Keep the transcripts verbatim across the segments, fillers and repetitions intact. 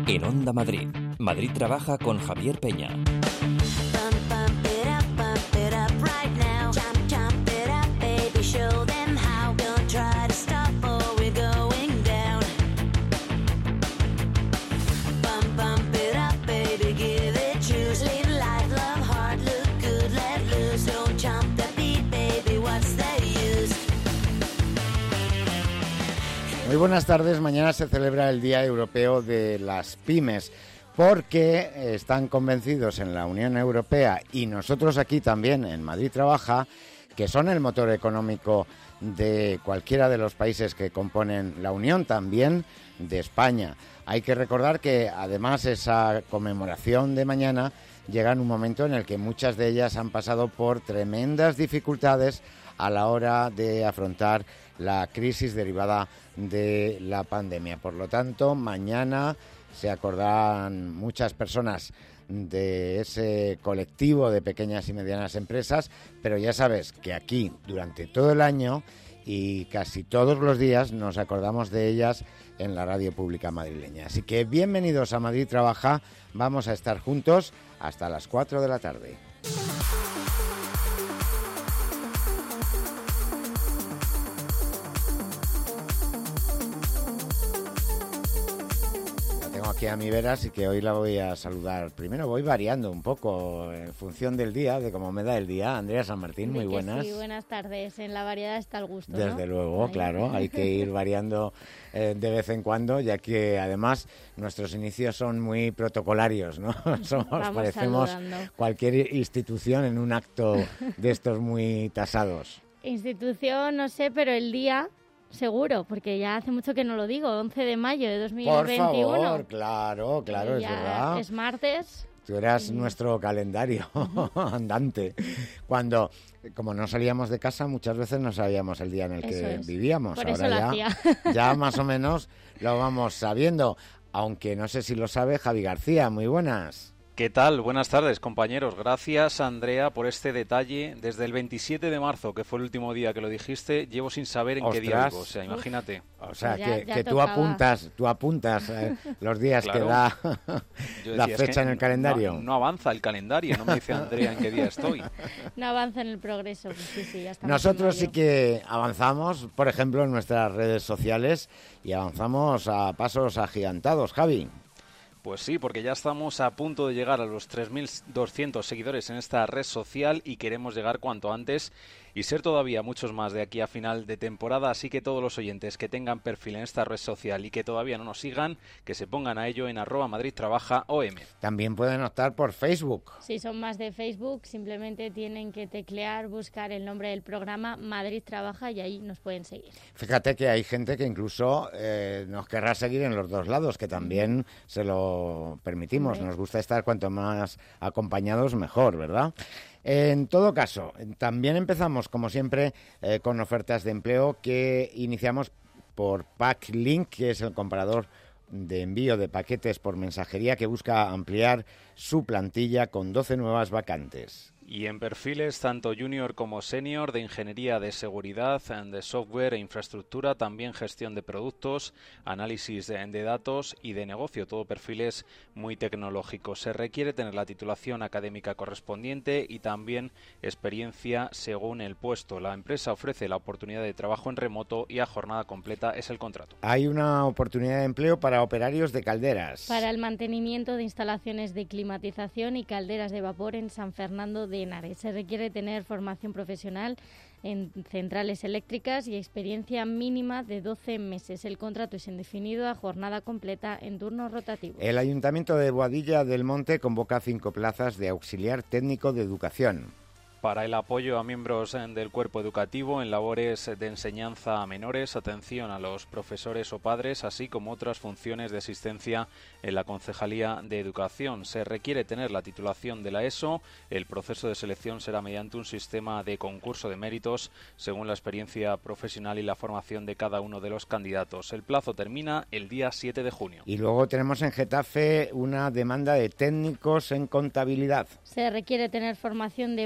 En Onda Madrid, Madrid Trabaja con Javier Peña. Muy buenas tardes. Mañana se celebra el Día Europeo de las Pymes, porque están convencidos en la Unión Europea y nosotros aquí también en Madrid Trabaja, que son el motor económico de cualquiera de los países que componen la Unión, también de España. Hay que recordar que además esa conmemoración de mañana llega en un momento en el que muchas de ellas han pasado por tremendas dificultades a la hora de afrontar la crisis derivada de la pandemia. Por lo tanto, mañana se acordarán muchas personas de ese colectivo de pequeñas y medianas empresas, pero ya sabes que aquí durante todo el año y casi todos los días nos acordamos de ellas en la radio pública madrileña. Así que bienvenidos a Madrid Trabaja, vamos a estar juntos hasta las cuatro de la tarde. Aquí a mi vera, así que hoy la voy a saludar. Primero voy variando un poco en función del día, de cómo me da el día. Andrea San Martín, muy buenas. Sí, buenas tardes. En la variedad está el gusto, Desde ¿no? luego, Ahí. Claro, hay que ir variando eh, de vez en cuando, ya que además nuestros inicios son muy protocolarios, ¿no? Somos, Vamos parecemos saludando. Cualquier institución en un acto de estos muy tasados. Institución, no sé, pero el día... Seguro, porque ya hace mucho que no lo digo, once de mayo de dos mil veintiuno. Por favor, claro, claro, es ya verdad. Es martes. Tú eras y... nuestro calendario andante. Cuando, como no salíamos de casa, muchas veces no sabíamos el día en el eso que es. vivíamos. Por Ahora eso lo ya, hacía. ya más o menos lo vamos sabiendo. Aunque no sé si lo sabe Javi García. Muy buenas. ¿Qué tal? Buenas tardes, compañeros. Gracias, Andrea, por este detalle. Desde el veintisiete de marzo, que fue el último día que lo dijiste, llevo sin saber en Ostras. qué día vivo. O sea, imagínate. O sea, ya, que, ya que tú tocaba. apuntas, tú apuntas eh, los días Claro. que da Yo la decía, es fecha que en el calendario. No, no avanza el calendario, no me dice Andrea en qué día estoy. No avanza en el progreso. Pues sí, sí, ya estamos Nosotros en sí mayo. que avanzamos, por ejemplo, en nuestras redes sociales y avanzamos a pasos agigantados. Javi. Pues sí, porque ya estamos a punto de llegar a los tres mil doscientos seguidores en esta red social y queremos llegar cuanto antes y ser todavía muchos más de aquí a final de temporada, así que todos los oyentes que tengan perfil en esta red social y que todavía no nos sigan, que se pongan a ello en arroba Madrid Trabaja O M. También pueden optar por Facebook. Si son más de Facebook, simplemente tienen que teclear, buscar el nombre del programa Madrid Trabaja y ahí nos pueden seguir. Fíjate que hay gente que incluso eh, nos querrá seguir en los dos lados, que también se lo permitimos. Hombre. Nos gusta estar cuanto más acompañados mejor, ¿verdad? En todo caso, también empezamos, como siempre, eh, con ofertas de empleo que iniciamos por Packlink, que es el comparador de envío de paquetes por mensajería que busca ampliar su plantilla con doce nuevas vacantes. Y en perfiles tanto junior como senior de ingeniería de seguridad, de software e infraestructura, también gestión de productos, análisis de, de datos y de negocio, todo perfiles muy tecnológicos. Se requiere tener la titulación académica correspondiente y también experiencia según el puesto. La empresa ofrece la oportunidad de trabajo en remoto y a jornada completa es el contrato. Hay una oportunidad de empleo para operarios de calderas. Para el mantenimiento de instalaciones de climatización y calderas de vapor en San Fernando de Henares. Se requiere tener formación profesional en centrales eléctricas y experiencia mínima de doce meses. El contrato es indefinido a jornada completa en turnos rotativos. El Ayuntamiento de Boadilla del Monte convoca cinco plazas de auxiliar técnico de educación. Para el apoyo a miembros del cuerpo educativo en labores de enseñanza a menores, atención a los profesores o padres, así como otras funciones de asistencia en la Concejalía de Educación. Se requiere tener la titulación de la ESO. El proceso de selección será mediante un sistema de concurso de méritos según la experiencia profesional y la formación de cada uno de los candidatos. El plazo termina el día siete de junio. Y luego tenemos en Getafe una demanda de técnicos en contabilidad. Se requiere tener formación de bachillerato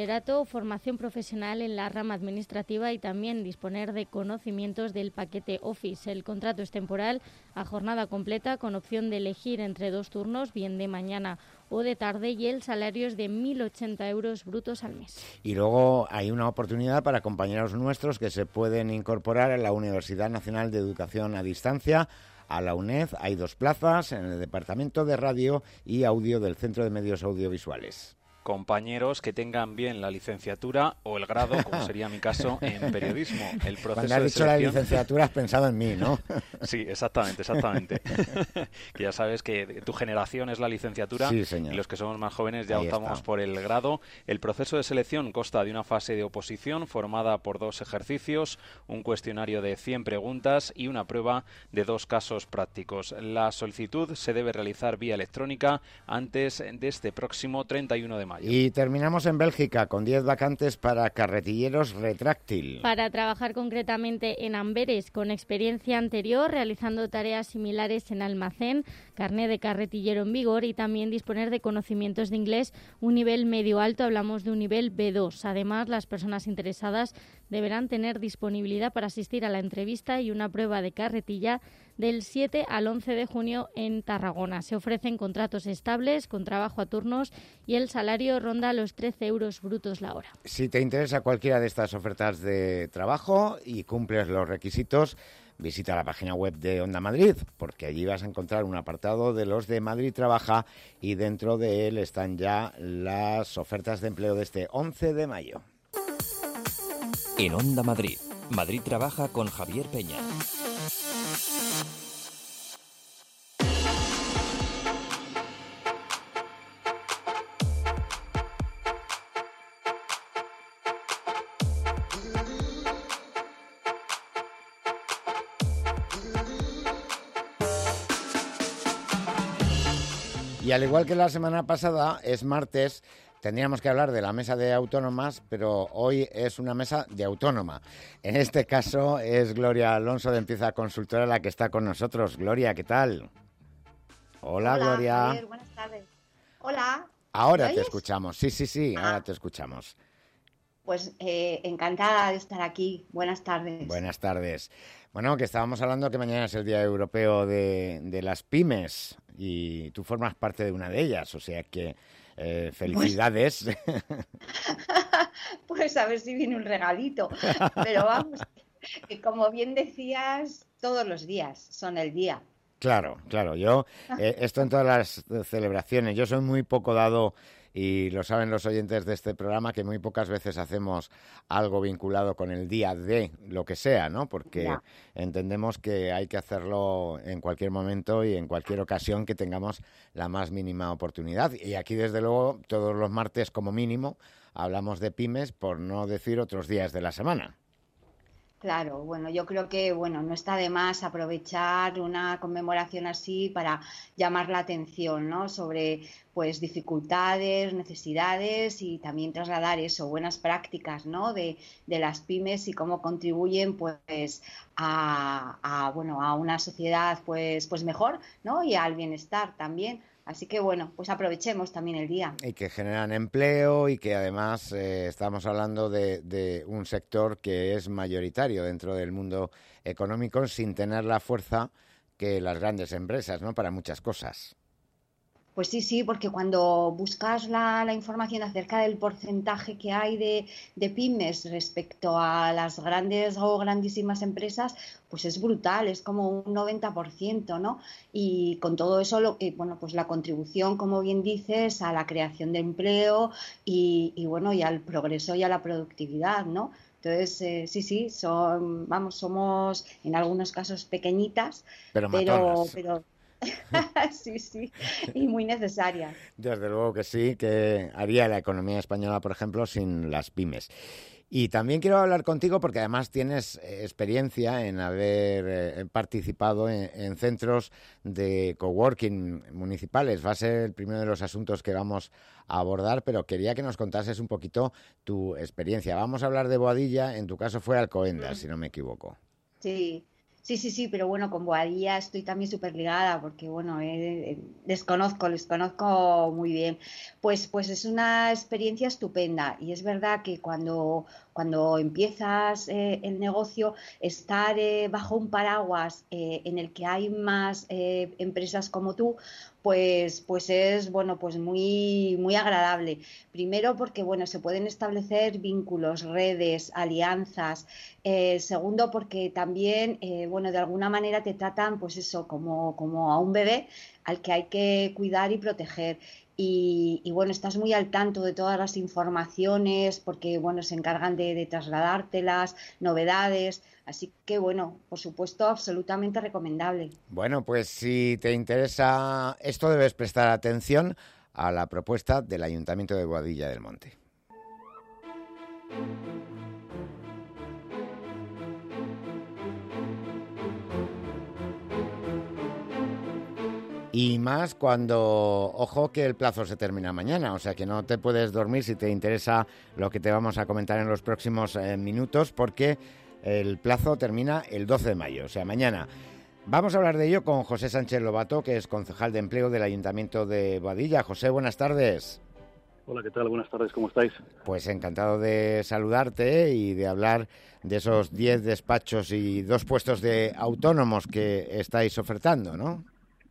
bachillerato, formación profesional en la rama administrativa y también disponer de conocimientos del paquete Office. El contrato es temporal a jornada completa con opción de elegir entre dos turnos, bien de mañana o de tarde, y el salario es de mil ochenta euros brutos al mes. Y luego hay una oportunidad para compañeros nuestros que se pueden incorporar a la Universidad Nacional de Educación a Distancia, a la UNED. Hay dos plazas en el Departamento de Radio y Audio del Centro de Medios Audiovisuales. Compañeros que tengan bien la licenciatura o el grado, como sería mi caso, en periodismo. El proceso Cuando has de dicho selección... la licenciatura has pensado en mí, ¿no? Sí, exactamente, exactamente. Que ya sabes que tu generación es la licenciatura, sí, señor. Y los que somos más jóvenes ya Ahí optamos está. por el grado. El proceso de selección consta de una fase de oposición formada por dos ejercicios, un cuestionario de cien preguntas y una prueba de dos casos prácticos. La solicitud se debe realizar vía electrónica antes de este próximo treinta y uno de mayo. Y terminamos en Bélgica con diez vacantes para carretilleros retráctil. Para trabajar concretamente en Amberes con experiencia anterior, realizando tareas similares en almacén, carné de carretillero en vigor y también disponer de conocimientos de inglés, un nivel medio alto, hablamos de un nivel B dos. Además, las personas interesadas deberán tener disponibilidad para asistir a la entrevista y una prueba de carretilla del siete al once de junio en Tarragona. Se ofrecen contratos estables, con trabajo a turnos y el salario ronda los trece euros brutos la hora. Si te interesa cualquiera de estas ofertas de trabajo y cumples los requisitos, visita la página web de Onda Madrid, porque allí vas a encontrar un apartado de los de Madrid Trabaja y dentro de él están ya las ofertas de empleo de este once de mayo. En Onda Madrid, Madrid Trabaja con Javier Peña. Y al igual que la semana pasada, es martes, tendríamos que hablar de la mesa de autónomas, pero hoy es una mesa de autónoma. En este caso es Gloria Alonso de Empieza Consultora la que está con nosotros. Gloria, ¿qué tal? Hola, Hola, Gloria. Javier, buenas tardes. Hola. Ahora ¿Me te oyes? escuchamos. Sí, sí, sí, Ah. ahora te escuchamos. Pues eh, encantada de estar aquí. Buenas tardes. Buenas tardes. Bueno, que estábamos hablando que mañana es el Día Europeo de, de las Pymes y tú formas parte de una de ellas, o sea que eh, felicidades. Pues a ver si viene un regalito. Pero vamos, que como bien decías, todos los días son el día. Claro, claro. Yo, eh, esto en todas las celebraciones, yo soy muy poco dado, y lo saben los oyentes de este programa, que muy pocas veces hacemos algo vinculado con el día de lo que sea, ¿no? Porque Ya. entendemos que hay que hacerlo en cualquier momento y en cualquier ocasión que tengamos la más mínima oportunidad. Y aquí, desde luego, todos los martes como mínimo hablamos de pymes, por no decir otros días de la semana. Claro, bueno, yo creo que bueno, no está de más aprovechar una conmemoración así para llamar la atención, ¿no? Sobre pues dificultades, necesidades y también trasladar eso, buenas prácticas, ¿no? De, de las pymes y cómo contribuyen pues a, a bueno, a una sociedad pues pues mejor, ¿no? Y al bienestar también. Así que bueno, pues aprovechemos también el día. Y que generan empleo y que además eh, estamos hablando de, de un sector que es mayoritario dentro del mundo económico sin tener la fuerza que las grandes empresas, ¿no? Para muchas cosas. Pues sí, sí, porque cuando buscas la, la información acerca del porcentaje que hay de, de pymes respecto a las grandes o grandísimas empresas, pues es brutal, es como un noventa por ciento, ¿no? Y con todo eso, lo que, bueno, pues la contribución, como bien dices, a la creación de empleo y, y bueno, y al progreso y a la productividad, ¿no? Entonces, eh, sí, sí, son, vamos, somos en algunos casos pequeñitas, Pero pero, matonas. pero sí, sí, y muy necesarias. Desde luego que sí, que haría la economía española, por ejemplo, sin las pymes. Y también quiero hablar contigo porque además tienes eh, experiencia en haber eh, participado en, en centros de coworking municipales. Va a ser el primero de los asuntos que vamos a abordar, pero quería que nos contases un poquito tu experiencia. Vamos a hablar de Boadilla, en tu caso fue Alcobendas, si no me equivoco. Sí, Sí, sí, sí, pero bueno, con Boadilla estoy también súper ligada porque, bueno, eh, eh, les conozco, les conozco muy bien. Pues, pues es una experiencia estupenda y es verdad que cuando, cuando empiezas eh, el negocio, estar eh, bajo un paraguas eh, en el que hay más eh, empresas como tú, pues, pues es, bueno, pues muy, muy agradable. Primero porque, bueno, se pueden establecer vínculos, redes, alianzas. Eh, segundo, porque también, eh, bueno, de alguna manera te tratan, pues eso, como, como a un bebé al que hay que cuidar y proteger. Y, y, bueno, estás muy al tanto de todas las informaciones porque, bueno, se encargan de, de trasladártelas, novedades. Así que, bueno, por supuesto, absolutamente recomendable. Bueno, pues si te interesa esto, debes prestar atención a la propuesta del Ayuntamiento de Boadilla del Monte. Y más cuando, ojo, que el plazo se termina mañana, o sea que no te puedes dormir si te interesa lo que te vamos a comentar en los próximos eh, minutos, porque el plazo termina el doce de mayo, o sea, mañana. Vamos a hablar de ello con José Sánchez Lobato, que es concejal de empleo del Ayuntamiento de Boadilla. José, buenas tardes. Hola, ¿qué tal? Buenas tardes, ¿cómo estáis? Pues encantado de saludarte y de hablar de esos diez despachos y dos puestos de autónomos que estáis ofertando, ¿no?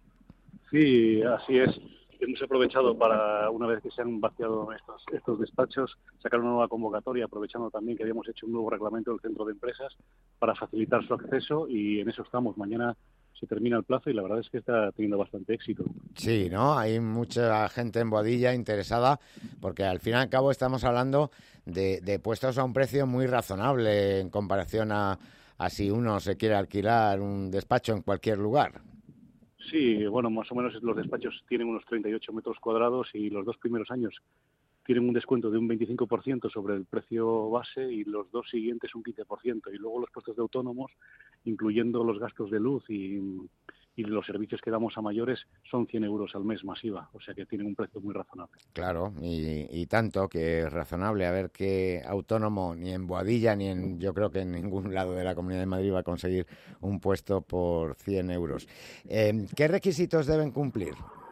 Sí, así es. Hemos aprovechado para, una vez que se han vaciado estos, estos despachos, sacar una nueva convocatoria, aprovechando también que habíamos hecho un nuevo reglamento del centro de empresas para facilitar su acceso, y en eso estamos. Mañana se termina el plazo y la verdad es que está teniendo bastante éxito. Sí, ¿no? Hay mucha gente en Boadilla interesada porque al fin y al cabo estamos hablando de, de puestos a un precio muy razonable en comparación a, a si uno se quiere alquilar un despacho en cualquier lugar. Sí, bueno, más o menos los despachos tienen unos treinta y ocho metros cuadrados y los dos primeros años tienen un descuento de un veinticinco por ciento sobre el precio base y los dos siguientes un quince por ciento. Y luego los puestos de autónomos, incluyendo los gastos de luz y, y los servicios que damos a mayores, son cien euros al mes más I V A, o sea que tienen un precio muy razonable. Claro, y, y tanto que es razonable. A ver qué autónomo, ni en Boadilla, ni en, yo creo que en ningún lado de la Comunidad de Madrid va a conseguir un puesto por cien euros. Eh, ¿Qué requisitos deben cumplir?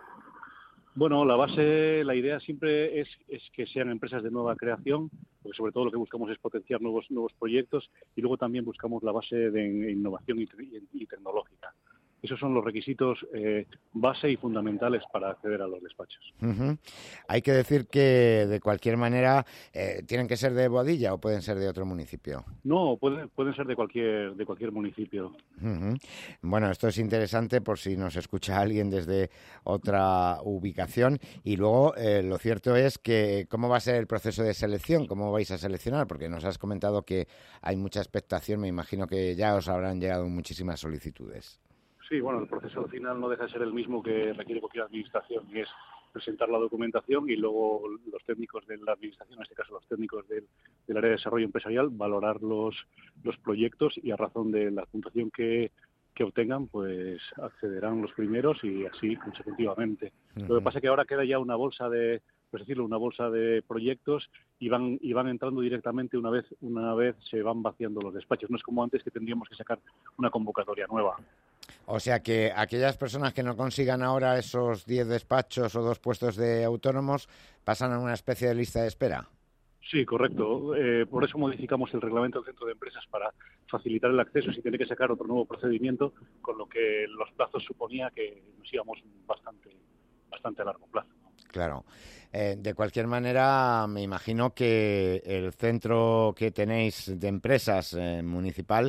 Bueno, la base, la idea siempre es, es que sean empresas de nueva creación, porque sobre todo lo que buscamos es potenciar nuevos nuevos proyectos, y luego también buscamos la base de innovación y, y, y tecnológica. Esos son los requisitos eh, base y fundamentales para acceder a los despachos. Uh-huh. Hay que decir que, de cualquier manera, eh, ¿tienen que ser de Boadilla o pueden ser de otro municipio? No, pueden, pueden ser de cualquier, de cualquier municipio. Uh-huh. Bueno, esto es interesante por si nos escucha alguien desde otra ubicación. Y luego, eh, lo cierto es que, ¿cómo va a ser el proceso de selección? ¿Cómo vais a seleccionar? Porque nos has comentado que hay mucha expectación. Me imagino que ya os habrán llegado muchísimas solicitudes. Sí, bueno, el proceso al final no deja de ser el mismo que requiere cualquier administración, y es presentar la documentación y luego los técnicos de la administración, en este caso los técnicos del, del área de desarrollo empresarial, valorar los, los proyectos, y a razón de la puntuación que, que obtengan, pues accederán los primeros y así consecutivamente. Uh-huh. Lo que pasa es que ahora queda ya una bolsa de, pues decirlo, una bolsa de proyectos y van y van entrando directamente una vez una vez se van vaciando los despachos. No es como antes, que tendríamos que sacar una convocatoria nueva. O sea que aquellas personas que no consigan ahora esos diez despachos o dos puestos de autónomos pasan a una especie de lista de espera. Sí, correcto. Eh, por eso modificamos el reglamento del centro de empresas, para facilitar el acceso sin tener que sacar otro nuevo procedimiento, con lo que los plazos suponía que nos íbamos bastante, bastante a largo plazo. Claro. Eh, de cualquier manera, me imagino que el centro que tenéis de empresas eh, municipal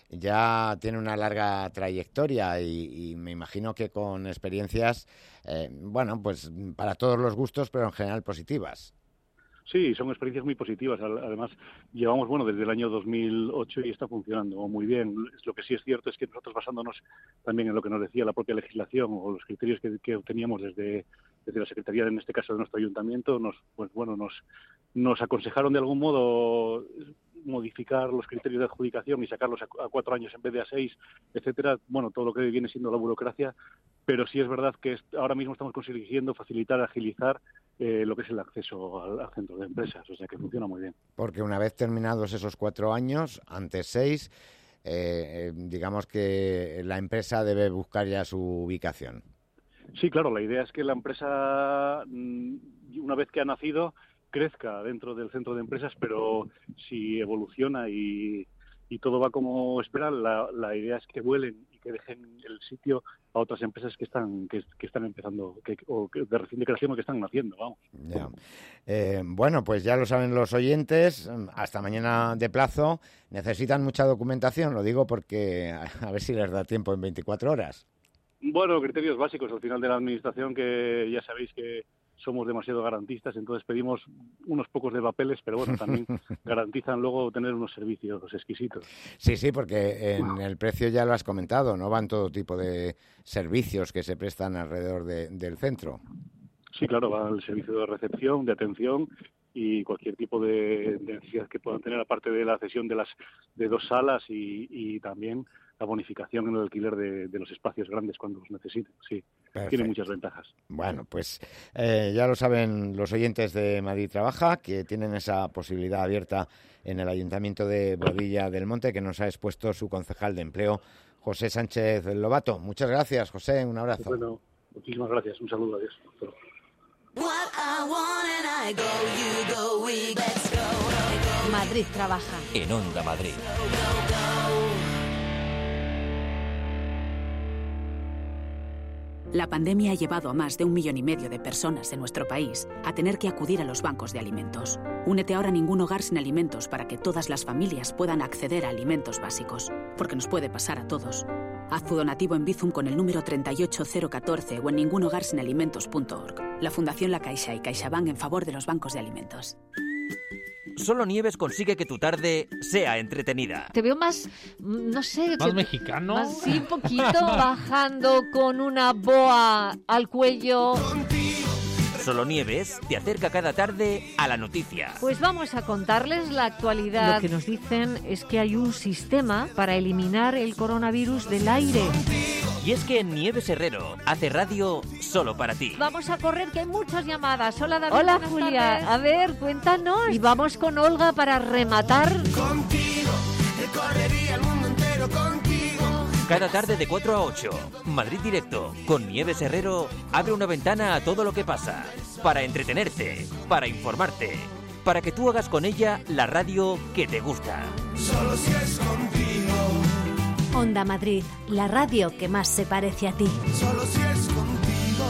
ya tiene una larga trayectoria y, y me imagino que con experiencias, eh, bueno, pues para todos los gustos, pero en general positivas. Sí, son experiencias muy positivas. Además, llevamos, bueno, desde el año dos mil ocho y está funcionando muy bien. Lo que sí es cierto es que nosotros, basándonos también en lo que nos decía la propia legislación o los criterios que, que obteníamos desde, desde la Secretaría, en este caso de nuestro ayuntamiento, nos, pues bueno, nos, nos aconsejaron de algún modo modificar los criterios de adjudicación y sacarlos a, a cuatro años en vez de a seis, etcétera. Bueno, todo lo que viene siendo la burocracia, pero sí es verdad que es, ahora mismo estamos consiguiendo facilitar, agilizar eh, lo que es el acceso al, al centro de empresas, o sea que funciona muy bien. Porque una vez terminados esos cuatro años, antes seis, eh, digamos que la empresa debe buscar ya su ubicación. Sí, claro, la idea es que la empresa, una vez que ha nacido, crezca dentro del centro de empresas, pero si evoluciona y, y todo va como esperan, la, la idea es que vuelen y que dejen el sitio a otras empresas que están que, que están empezando que, o que de reciente creación o que están naciendo, vamos. Ya. Eh, bueno, pues ya lo saben los oyentes, hasta mañana de plazo. Necesitan mucha documentación, lo digo porque a ver si les da tiempo en veinticuatro horas. Bueno, criterios básicos al final de la administración, que ya sabéis que somos demasiado garantistas, entonces pedimos unos pocos de papeles, pero bueno, también garantizan luego tener unos servicios exquisitos. Sí, sí, porque en el precio ya lo has comentado, no van todo tipo de servicios que se prestan alrededor de, del centro. Sí, claro, va el servicio de recepción, de atención y cualquier tipo de, de necesidad que puedan tener, aparte de la cesión de las de dos salas y, y también la bonificación en el alquiler de, de los espacios grandes cuando los necesiten. Sí, perfecto. Tiene muchas ventajas. Bueno, pues eh, ya lo saben los oyentes de Madrid Trabaja, que tienen esa posibilidad abierta en el Ayuntamiento de Boadilla del Monte, que nos ha expuesto su concejal de empleo, José Sánchez Lobato. Muchas gracias, José, un abrazo. Bueno, muchísimas gracias, un saludo, adiós. Madrid Trabaja. En Onda Madrid. La pandemia ha llevado a más de un millón y medio de personas en nuestro país a tener que acudir a los bancos de alimentos. Únete ahora a Ningún Hogar Sin Alimentos para que todas las familias puedan acceder a alimentos básicos, porque nos puede pasar a todos. Haz tu donativo en Bizum con el número treinta y ocho cero catorce o en ningún hogar sin alimentos punto org. La Fundación La Caixa y CaixaBank en favor de los bancos de alimentos. Solo Nieves consigue que tu tarde sea entretenida. Te veo más, no sé... ¿Más que, mexicano? Más, sí, un poquito, bajando con una boa al cuello. Solo Nieves te acerca cada tarde a la noticia. Pues vamos a contarles la actualidad. Lo que nos dicen es que hay un sistema para eliminar el coronavirus del aire. Y es que Nieves Herrero hace radio solo para ti. Vamos a correr, que hay muchas llamadas. Hola, David. Hola, buenas Julia. tardes. A ver, cuéntanos. Y vamos con Olga para rematar. Contigo, recorrería el mundo entero contigo. Cada tarde de cuatro a ocho, Madrid Directo, con Nieves Herrero, abre una ventana a todo lo que pasa. Para entretenerte, para informarte, para que tú hagas con ella la radio que te gusta. Solo si es contigo. Onda Madrid, la radio que más se parece a ti. Solo si es contigo.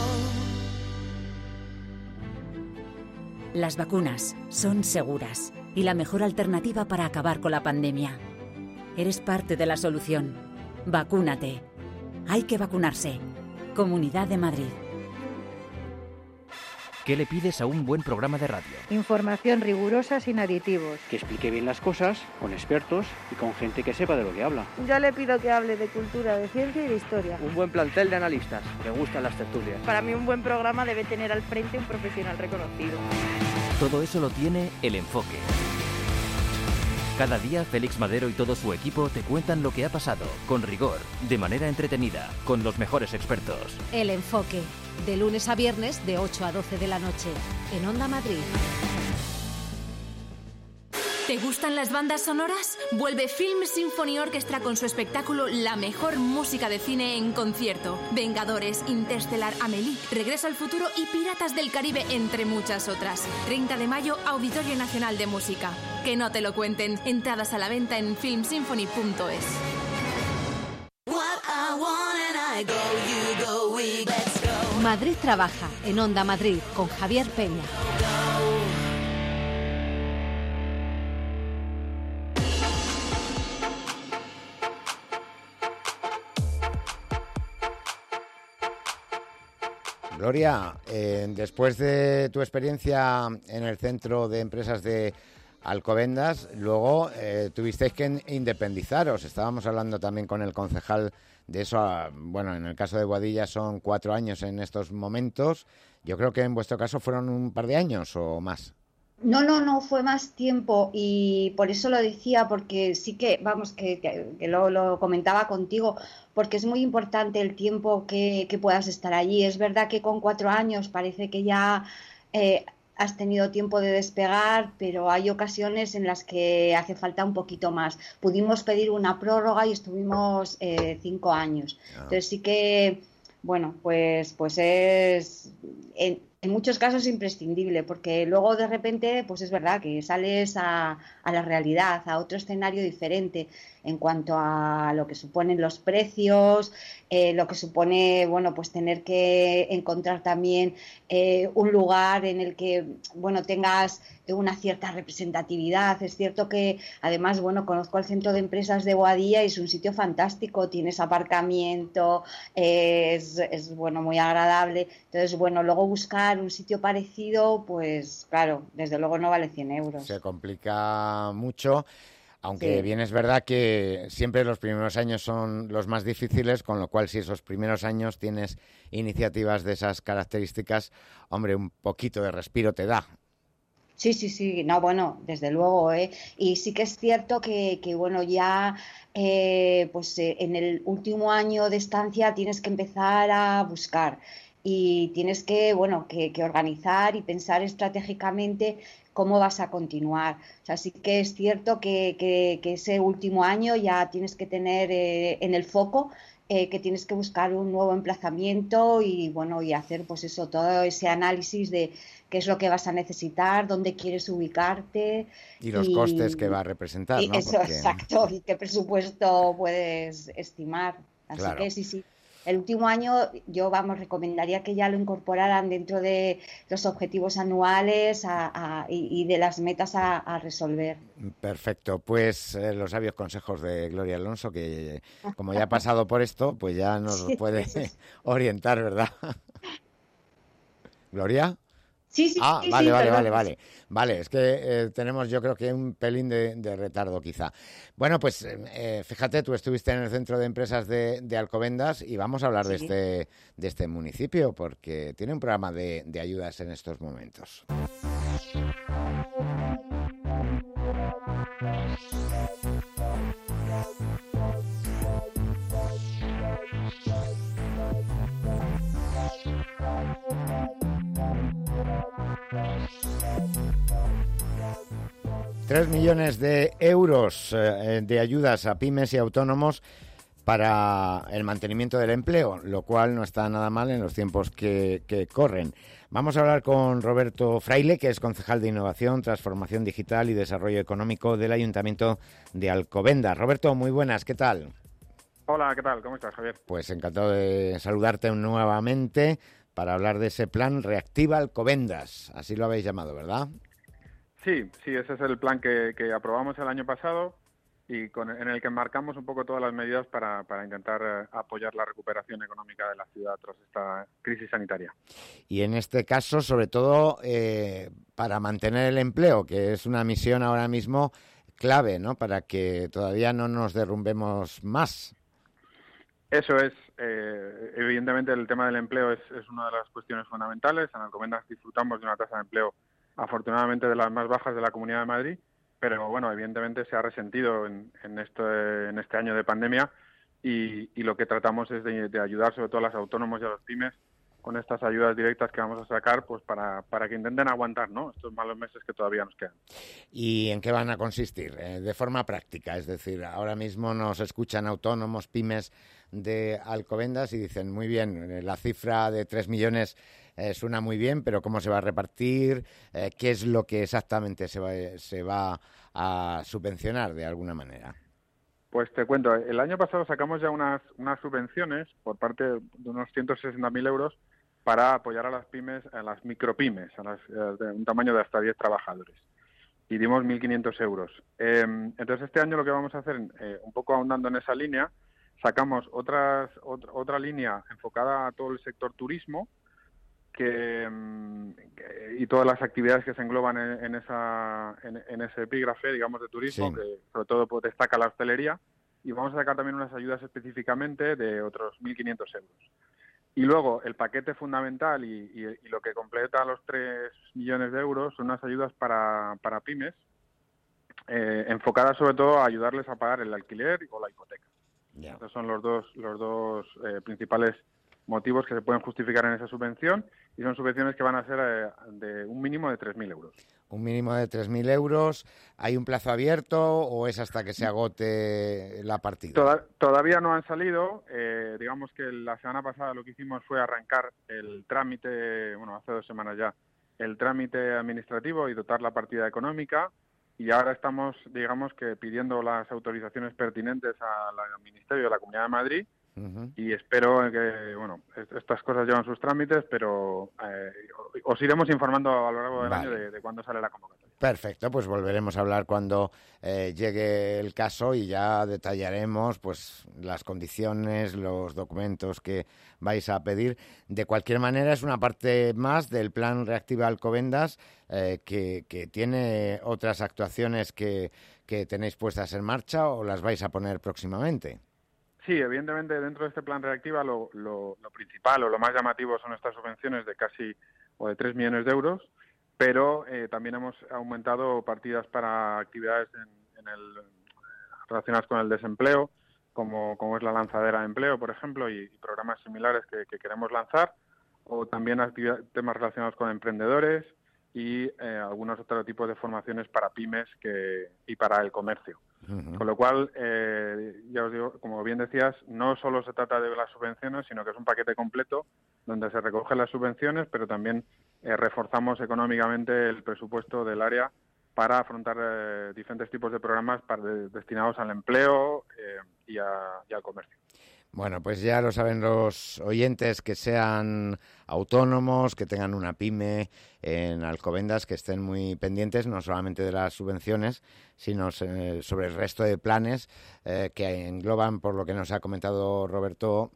Las vacunas son seguras y la mejor alternativa para acabar con la pandemia. Eres parte de la solución. Vacúnate. Hay que vacunarse. Comunidad de Madrid. ¿Qué le pides a un buen programa de radio? Información rigurosa sin aditivos. Que explique bien las cosas, con expertos y con gente que sepa de lo que habla. Yo le pido que hable de cultura, de ciencia y de historia. Un buen plantel de analistas, me gustan las tertulias. Para mí un buen programa debe tener al frente un profesional reconocido. Todo eso lo tiene El Enfoque. Cada día Félix Madero y todo su equipo te cuentan lo que ha pasado, con rigor, de manera entretenida, con los mejores expertos. El Enfoque, de lunes a viernes de ocho a doce de la noche, en Onda Madrid. ¿Te gustan las bandas sonoras? Vuelve Film Symphony Orchestra con su espectáculo La mejor música de cine en concierto. Vengadores, Interstellar, Amélie, Regreso al futuro y Piratas del Caribe, entre muchas otras. treinta de mayo, Auditorio Nacional de Música. Que no te lo cuenten. Entradas a la venta en film symphony punto es. Madrid Trabaja, en Onda Madrid, con Javier Peña. Gloria, eh, después de tu experiencia en el Centro de Empresas de Alcobendas, luego eh, tuvisteis que independizaros. Estábamos hablando también con el concejal de eso. Bueno, en el caso de Boadilla son cuatro años en estos momentos. Yo creo que en vuestro caso fueron un par de años o más. No, no, no, fue más tiempo y por eso lo decía, porque sí que, vamos, que, que, que lo, lo comentaba contigo, porque es muy importante el tiempo que, que puedas estar allí. Es verdad que con cuatro años parece que ya eh, has tenido tiempo de despegar, pero hay ocasiones en las que hace falta un poquito más. Pudimos pedir una prórroga y estuvimos eh, cinco años. Ah. Entonces sí que, bueno, pues, pues es... En, en muchos casos imprescindible, porque luego de repente, pues es verdad que sales a, a la realidad, a otro escenario diferente en cuanto a lo que suponen los precios, eh, lo que supone, bueno, pues tener que encontrar también eh, un lugar en el que, bueno, tengas una cierta representatividad. Es cierto que, además, bueno, conozco el centro de empresas de Boadilla y es un sitio fantástico, tienes aparcamiento, eh, es, es, bueno, muy agradable. Entonces, bueno, luego buscar un sitio parecido, pues, claro, desde luego no vale cien euros. Se complica mucho. Aunque Sí. bien es verdad que siempre los primeros años son los más difíciles, con lo cual si esos primeros años tienes iniciativas de esas características, hombre, un poquito de respiro te da. Sí, sí, sí, no, bueno, desde luego, ¿eh? Y sí que es cierto que, que bueno, ya eh, pues eh, en el último año de estancia tienes que empezar a buscar y tienes que, bueno, que, que organizar y pensar estratégicamente cómo vas a continuar. O sea, sí que es cierto que, que, que ese último año ya tienes que tener eh, en el foco eh, que tienes que buscar un nuevo emplazamiento y, bueno, y hacer pues eso, todo ese análisis de qué es lo que vas a necesitar, dónde quieres ubicarte. Y los y, costes que va a representar, y ¿no? Eso, Porque... exacto, y qué presupuesto puedes estimar. Así claro. que sí, sí. El último año yo, vamos, recomendaría que ya lo incorporaran dentro de los objetivos anuales a, a, y, y de las metas a, a resolver. Perfecto. Pues eh, los sabios consejos de Gloria Alonso, que como ya ha pasado por esto, pues ya nos sí, puede orientar, ¿verdad? ¿Gloria? Sí, sí, ah, sí, vale, sí, vale, perdón. vale, vale. Vale, es que eh, tenemos yo creo que un pelín de, de retardo quizá. Bueno, pues eh, fíjate, tú estuviste en el Centro de Empresas de, de Alcobendas y vamos a hablar sí. de, este, de este municipio porque tiene un programa de, de ayudas en estos momentos. Tres millones de euros eh, de ayudas a pymes y autónomos para el mantenimiento del empleo, lo cual no está nada mal en los tiempos que, que corren. Vamos a hablar con Roberto Fraile, que es concejal de Innovación, Transformación Digital y Desarrollo Económico del Ayuntamiento de Alcobendas. Roberto, muy buenas, ¿qué tal? Hola, ¿qué tal? ¿Cómo estás, Javier? Pues encantado de saludarte nuevamente para hablar de ese plan Reactiva Alcobendas. Así lo habéis llamado, ¿verdad? Sí, sí, ese es el plan que, que aprobamos el año pasado y con, en el que marcamos un poco todas las medidas para, para intentar eh, apoyar la recuperación económica de la ciudad tras esta crisis sanitaria. Y en este caso, sobre todo, eh, para mantener el empleo, que es una misión ahora mismo clave, ¿no? Para que todavía no nos derrumbemos más. Eso es. Eh, evidentemente, el tema del empleo es, es una de las cuestiones fundamentales. En Alcobendas disfrutamos de una tasa de empleo afortunadamente de las más bajas de la Comunidad de Madrid, pero bueno, evidentemente se ha resentido en, en, este, en este año de pandemia y, y lo que tratamos es de, de ayudar sobre todo a los autónomos y a los pymes con estas ayudas directas que vamos a sacar pues para, para que intenten aguantar, ¿no?, estos malos meses que todavía nos quedan. ¿Y en qué van a consistir? Eh, de forma práctica, es decir, ahora mismo nos escuchan autónomos, pymes de Alcobendas y dicen, muy bien, la cifra de tres millones eh, suena muy bien, pero ¿cómo se va a repartir? Eh, ¿Qué es lo que exactamente se va, se va a subvencionar de alguna manera? Pues te cuento, el año pasado sacamos ya unas, unas subvenciones por parte de unos ciento sesenta mil euros para apoyar a las pymes, a las micropymes, a las de un tamaño de hasta diez trabajadores. Y dimos mil quinientos euros. Eh, entonces este año lo que vamos a hacer, eh, un poco ahondando en esa línea, sacamos otras, otra, otra línea enfocada a todo el sector turismo que, que, y todas las actividades que se engloban en, en, esa, en, en ese epígrafe, digamos, de turismo, sí. que sobre todo pues, destaca la hostelería. Y vamos a sacar también unas ayudas específicamente de otros mil quinientos euros. Y luego el paquete fundamental y, y, y lo que completa los tres millones de euros son unas ayudas para, para pymes, eh, enfocadas sobre todo a ayudarles a pagar el alquiler o la hipoteca. Yeah. Estos son los dos, los dos eh, principales motivos que se pueden justificar en esa subvención, y son subvenciones que van a ser eh, de un mínimo de tres mil euros. Un mínimo de tres mil euros. ¿Hay un plazo abierto o es hasta que se agote la partida? Toda, todavía no han salido. Eh, digamos que la semana pasada lo que hicimos fue arrancar el trámite, bueno, hace dos semanas ya, el trámite administrativo y dotar la partida económica. Y ahora estamos, digamos que pidiendo las autorizaciones pertinentes al Ministerio de la Comunidad de Madrid. Uh-huh. Y espero que, bueno, estas cosas llevan sus trámites, pero eh, os iremos informando a lo largo del vale. año de, de cuándo sale la convocatoria. Perfecto, pues volveremos a hablar cuando eh, llegue el caso y ya detallaremos pues las condiciones, los documentos que vais a pedir. De cualquier manera, es una parte más del plan Reactiva Alcobendas eh, que, que tiene otras actuaciones que, que tenéis puestas en marcha o las vais a poner próximamente. Sí, evidentemente dentro de este plan Reactiva lo, lo, lo principal o lo más llamativo son estas subvenciones de casi o de tres millones de euros, pero eh, también hemos aumentado partidas para actividades en, en el, relacionadas con el desempleo, como, como es la lanzadera de empleo, por ejemplo, y, y programas similares que, que queremos lanzar, o también temas relacionados con emprendedores y eh, algunos otros tipos de formaciones para pymes que, y para el comercio. Uh-huh. Con lo cual, eh, ya os digo, como bien decías, no solo se trata de las subvenciones, sino que es un paquete completo donde se recogen las subvenciones, pero también eh, reforzamos económicamente el presupuesto del área para afrontar eh, diferentes tipos de programas para, de, destinados al empleo eh, y, a, y al comercio. Bueno, pues ya lo saben los oyentes, que sean autónomos, que tengan una pyme en Alcobendas, que estén muy pendientes no solamente de las subvenciones, sino sobre el resto de planes eh, que engloban, por lo que nos ha comentado Roberto,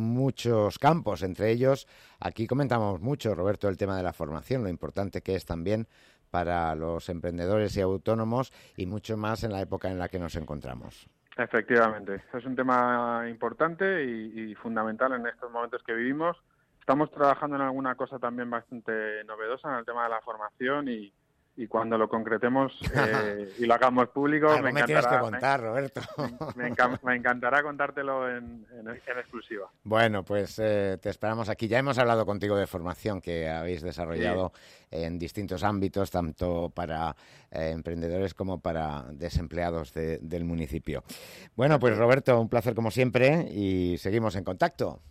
muchos campos. Entre ellos, aquí comentamos mucho, Roberto, el tema de la formación, lo importante que es también para los emprendedores y autónomos, y mucho más en la época en la que nos encontramos. Efectivamente, es un tema importante y, y fundamental en estos momentos que vivimos. Estamos trabajando en alguna cosa también bastante novedosa en el tema de la formación y, y cuando lo concretemos eh, y lo hagamos público, Algo me me encantará. tienes que contar, Roberto. Me, me, enc- me encantará contártelo en, en, en exclusiva. Bueno, pues eh, te esperamos aquí. Ya hemos hablado contigo de formación que habéis desarrollado sí. en distintos ámbitos, tanto para eh, emprendedores como para desempleados de, del municipio. Bueno, pues Roberto, un placer como siempre y seguimos en contacto.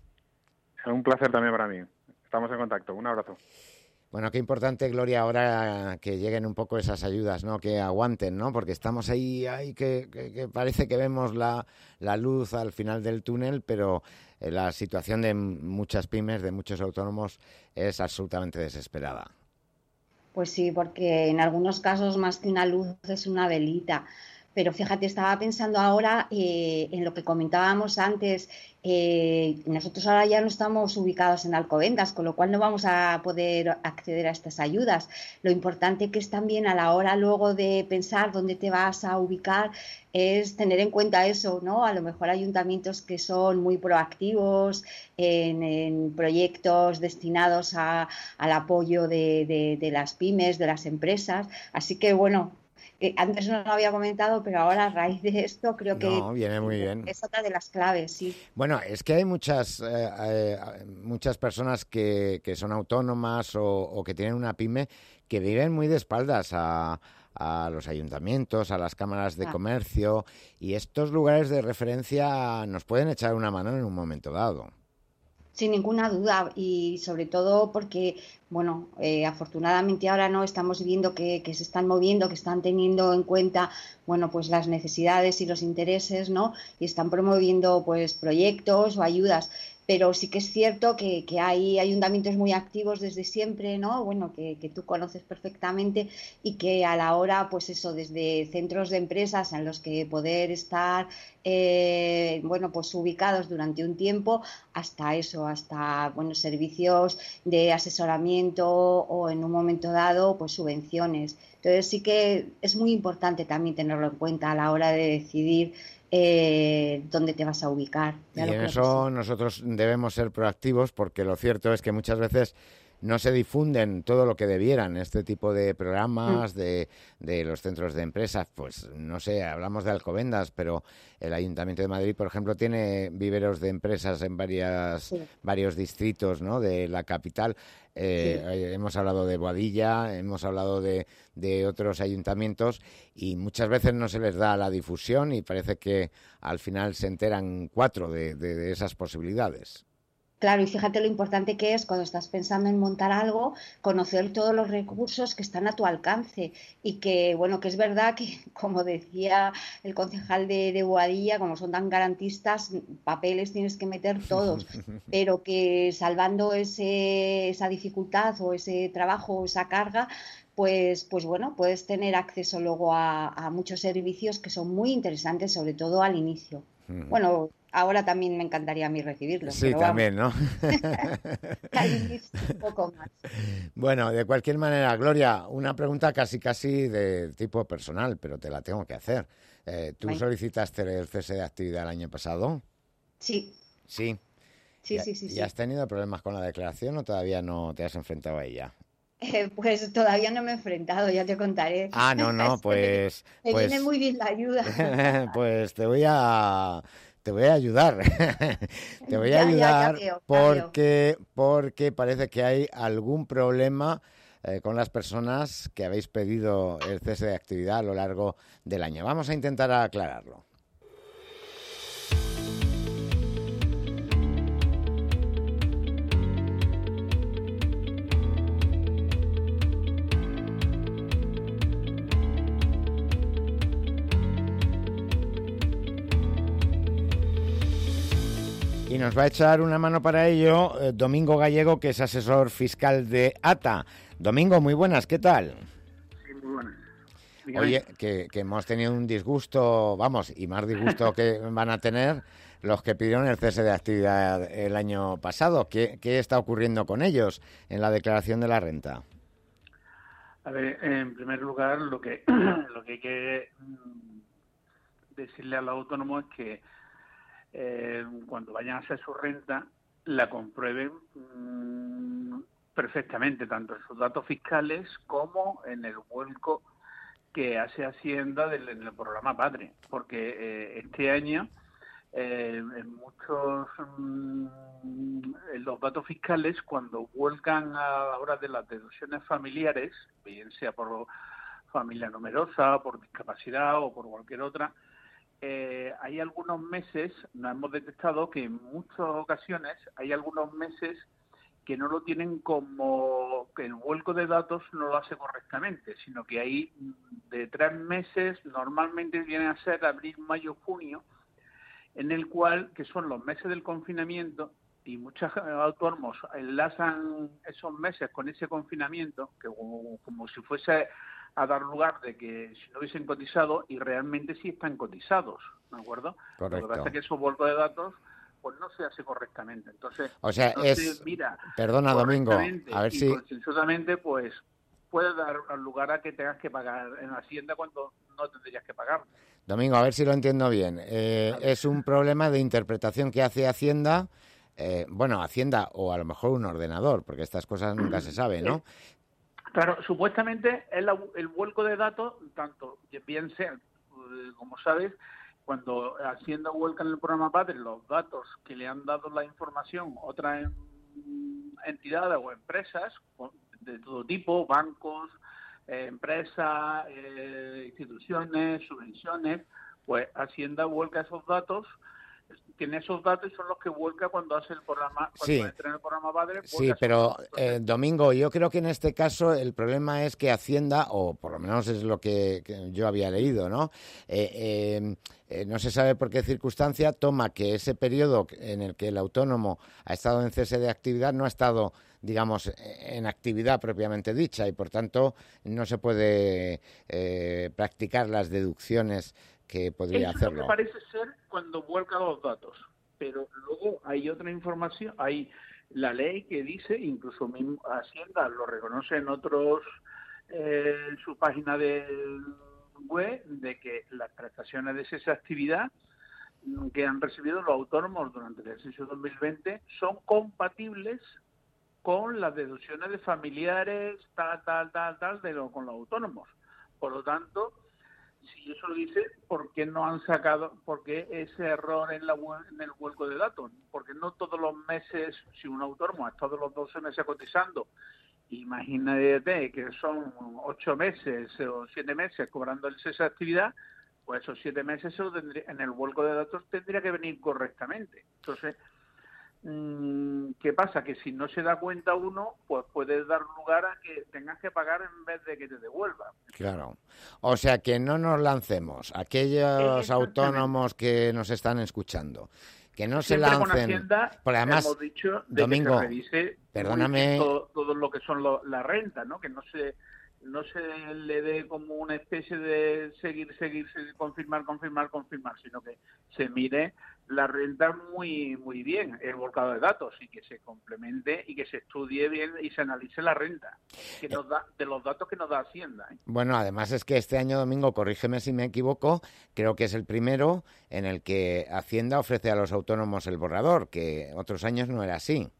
Un placer también para mí. Estamos en contacto. Un abrazo. Bueno, qué importante, Gloria, ahora que lleguen un poco esas ayudas, ¿no? Que aguanten, ¿no? Porque estamos ahí, ahí que, que, que parece que vemos la, la luz al final del túnel, pero eh, la situación de muchas pymes, de muchos autónomos, es absolutamente desesperada. Pues sí, porque en algunos casos más que una luz es una velita. Pero fíjate, estaba pensando ahora eh, en lo que comentábamos antes. Eh, nosotros ahora ya no estamos ubicados en Alcobendas, con lo cual no vamos a poder acceder a estas ayudas. Lo importante que es también a la hora luego de pensar dónde te vas a ubicar es tener en cuenta eso, ¿no? A lo mejor ayuntamientos que son muy proactivos en, en proyectos destinados a, al apoyo de, de, de las pymes, de las empresas. Así que, bueno, Eh, antes no lo había comentado, pero ahora a raíz de esto creo que no, viene muy bien. Es otra de las claves, sí. Bueno, es que hay muchas eh, eh, muchas personas que, que son autónomas o, o que tienen una pyme que viven muy de espaldas a, a los ayuntamientos, a las cámaras de ah. comercio, y estos lugares de referencia nos pueden echar una mano en un momento dado. Sin ninguna duda, y sobre todo porque, bueno, eh, afortunadamente ahora no estamos viendo que, que se están moviendo, que están teniendo en cuenta, bueno, pues las necesidades y los intereses, ¿no? Y están promoviendo, pues, proyectos o ayudas. Pero sí que es cierto que, que hay ayuntamientos muy activos desde siempre, ¿no? Bueno, que, que tú conoces perfectamente y que a la hora, pues eso, desde centros de empresas en los que poder estar, eh, bueno, pues ubicados durante un tiempo, hasta eso, hasta, bueno, servicios de asesoramiento o en un momento dado, pues subvenciones. Entonces sí que es muy importante también tenerlo en cuenta a la hora de decidir Eh, dónde te vas a ubicar. Ya y en eso nosotros debemos ser proactivos, porque lo cierto es que muchas veces no se difunden todo lo que debieran este tipo de programas Mm. de, de los centros de empresas. Pues no sé, hablamos de Alcobendas, pero el Ayuntamiento de Madrid, por ejemplo, tiene viveros de empresas en varias Sí. varios distritos, ¿no?, de la capital. Eh, eh, hemos hablado de Boadilla, hemos hablado de, de otros ayuntamientos y muchas veces no se les da la difusión y parece que al final se enteran cuatro de, de, de esas posibilidades. Claro, y fíjate lo importante que es cuando estás pensando en montar algo, conocer todos los recursos que están a tu alcance y que, bueno, que es verdad que, como decía el concejal de, de Boadilla, como son tan garantistas, papeles tienes que meter todos, pero que salvando ese, esa dificultad o ese trabajo o esa carga, pues, pues bueno, puedes tener acceso luego a, a muchos servicios que son muy interesantes, sobre todo al inicio. Bueno, ahora también me encantaría a mí recibirlos. Sí, pero también, ¿no? Al inicio un poco más. Bueno, de cualquier manera, Gloria, una pregunta casi casi de tipo personal, pero te la tengo que hacer. Eh, ¿Tú Venga. solicitaste el cese de actividad el año pasado? Sí, Sí. sí, ¿Y, sí, sí. ¿Y sí. has tenido problemas con la declaración o todavía no te has enfrentado a ella? Eh, pues todavía no me he enfrentado, ya te contaré. Ah, no, no, Es que me- pues... Me pues... viene muy bien la ayuda. Pues te voy a te voy a ayudar. Te voy a Ya, ya, ya ayudar veo, ya porque porque parece que hay algún problema eh, con las personas que habéis pedido el cese de actividad a lo largo del año. Vamos a intentar aclararlo. Y nos va a echar una mano para ello eh, Domingo Gallego, que es asesor fiscal de A T A. Domingo, muy buenas, ¿qué tal? Sí, muy buenas. Dígame. Oye, que, que hemos tenido un disgusto, vamos, y más disgusto que van a tener los que pidieron el cese de actividad el año pasado. ¿Qué, qué está ocurriendo con ellos en la declaración de la renta? A ver, en primer lugar, lo que lo que hay que mm, decirle a los autónomos es que eh, cuando vayan a hacer su renta, la comprueben mm, perfectamente, tanto en sus datos fiscales como en el vuelco que hace Hacienda del, en el programa Padre, porque eh, este año eh, en muchos mm, en los datos fiscales, cuando vuelcan a la hora de las deducciones familiares, bien sea por familia numerosa, por discapacidad o por cualquier otra, eh, hay algunos meses, nos hemos detectado que en muchas ocasiones hay algunos meses que no lo tienen como que el vuelco de datos no lo hace correctamente, sino que hay de tres meses, normalmente vienen a ser abril, mayo, junio, en el cual, que son los meses del confinamiento, y muchos autónomos enlazan esos meses con ese confinamiento, que como, como si fuese a dar lugar de que si no hubiesen cotizado, y realmente sí están cotizados, ¿de acuerdo? Correcto. Lo que pasa es que esos vuelcos de datos pues no se hace correctamente. Entonces, O sea, no es... se mira Perdona, Domingo, correctamente a ver y si... consensuadamente, pues puede dar lugar a que tengas que pagar en Hacienda cuando no tendrías que pagar. Domingo, a ver si lo entiendo bien. Eh, es un problema de interpretación que hace Hacienda, eh, bueno, Hacienda o a lo mejor un ordenador, porque estas cosas nunca se sabe, ¿no? Claro, supuestamente es la- el vuelco de datos, tanto bien sea, eh, como sabes, cuando Hacienda vuelca en el programa Padre los datos que le han dado la información otras en- entidades o empresas o- de todo tipo, bancos, eh, empresas, eh, instituciones, subvenciones, pues Hacienda vuelca esos datos, tiene esos datos y son los que vuelca cuando hace el programa, cuando Sí. entra en el programa Padre. Sí, vuelca esos pero datos. eh, Domingo, yo creo que en este caso el problema es que Hacienda, o por lo menos es lo que, que yo había leído, ¿no? Eh, eh, eh, no se sabe por qué circunstancia toma que ese periodo en el que el autónomo ha estado en cese de actividad no ha estado, digamos, en actividad propiamente dicha y por tanto no se puede eh, practicar las deducciones que podría Eso es lo hacerlo. que parece ser cuando vuelca los datos. Pero luego hay otra información, hay la ley que dice, incluso mismo Hacienda lo reconoce en otros, eh, en su página de web, de que las prestaciones de esa actividad que han recibido los autónomos durante el ejercicio dos mil veinte son compatibles con las deducciones de familiares, tal, tal, tal, tal, de lo, con los autónomos. Por lo tanto, si eso lo dice, ¿por qué no han sacado, por qué ese error en, la, en el vuelco de datos? Porque no todos los meses, si un autónomo ha estado los doce meses cotizando, imagínate que son ocho meses o siete meses cobrando el cese de actividad, pues esos siete meses eso tendría, en el vuelco de datos tendría que venir correctamente. Entonces, ¿qué pasa? Que si no se da cuenta uno, pues puede dar lugar a que tengas que pagar en vez de que te devuelva. Claro. O sea, que no nos lancemos. Aquellos autónomos que nos están escuchando, que no Siempre se lancen. Con Hacienda, porque además, hemos dicho de Domingo, que se revise perdóname, todo, todo lo que son lo, la renta, ¿no? Que no se no se le dé como una especie de seguir, seguir, seguir, confirmar, confirmar, confirmar, sino que se mire la renta muy muy bien, el volcado de datos, y que se complemente y que se estudie bien y se analice la renta que nos da, de los datos que nos da Hacienda, ¿eh? Bueno, además es que este año, Domingo, corrígeme si me equivoco, creo que es el primero en el que Hacienda ofrece a los autónomos el borrador, que otros años no era así.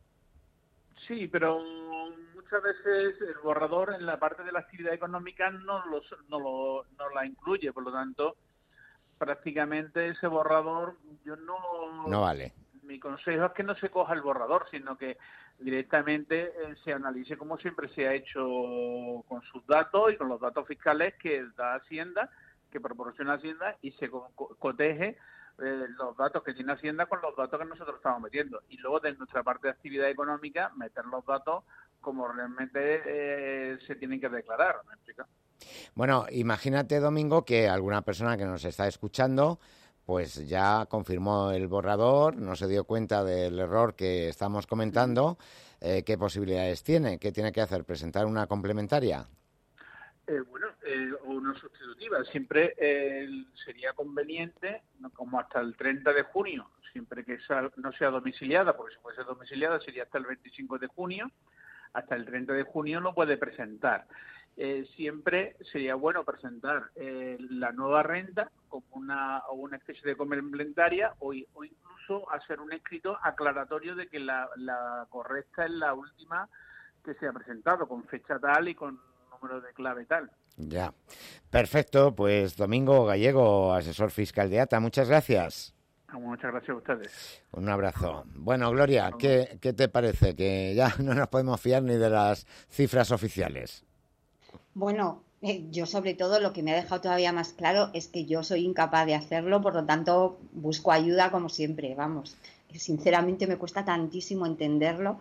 Sí, pero muchas veces el borrador en la parte de la actividad económica no, los, no, lo, no la incluye, por lo tanto, prácticamente ese borrador yo no... No vale. Mi consejo es que no se coja el borrador, sino que directamente eh, se analice como siempre se ha hecho con sus datos y con los datos fiscales que da Hacienda, que proporciona Hacienda, y se co coteje eh, los datos que tiene Hacienda con los datos que nosotros estamos metiendo. Y luego de nuestra parte de actividad económica, meter los datos como realmente eh, se tienen que declarar, ¿me explico? Bueno, imagínate, Domingo, que alguna persona que nos está escuchando pues ya confirmó el borrador, no se dio cuenta del error que estamos comentando. Eh, ¿Qué posibilidades tiene? ¿Qué tiene que hacer? ¿Presentar una complementaria? Eh, bueno, eh, o una sustitutiva. Siempre eh, sería conveniente, ¿no? Como hasta el treinta de junio, siempre que esa no sea domiciliada, porque si fuese domiciliada sería hasta el veinticinco de junio, hasta el treinta de junio lo puede presentar. Eh, siempre sería bueno presentar eh, la nueva renta como una, o una especie de complementaria o, o incluso hacer un escrito aclaratorio de que la, la correcta es la última que se ha presentado, con fecha tal y con número de clave tal. Ya. Perfecto, pues Domingo Gallego, asesor fiscal de A T A, muchas gracias. Muchas gracias a ustedes. Un abrazo. Bueno, Gloria, ¿qué, qué te parece? Que ya no nos podemos fiar ni de las cifras oficiales. Bueno, eh, yo sobre todo lo que me ha dejado todavía más claro es que yo soy incapaz de hacerlo, por lo tanto busco ayuda como siempre, vamos. Sinceramente me cuesta tantísimo entenderlo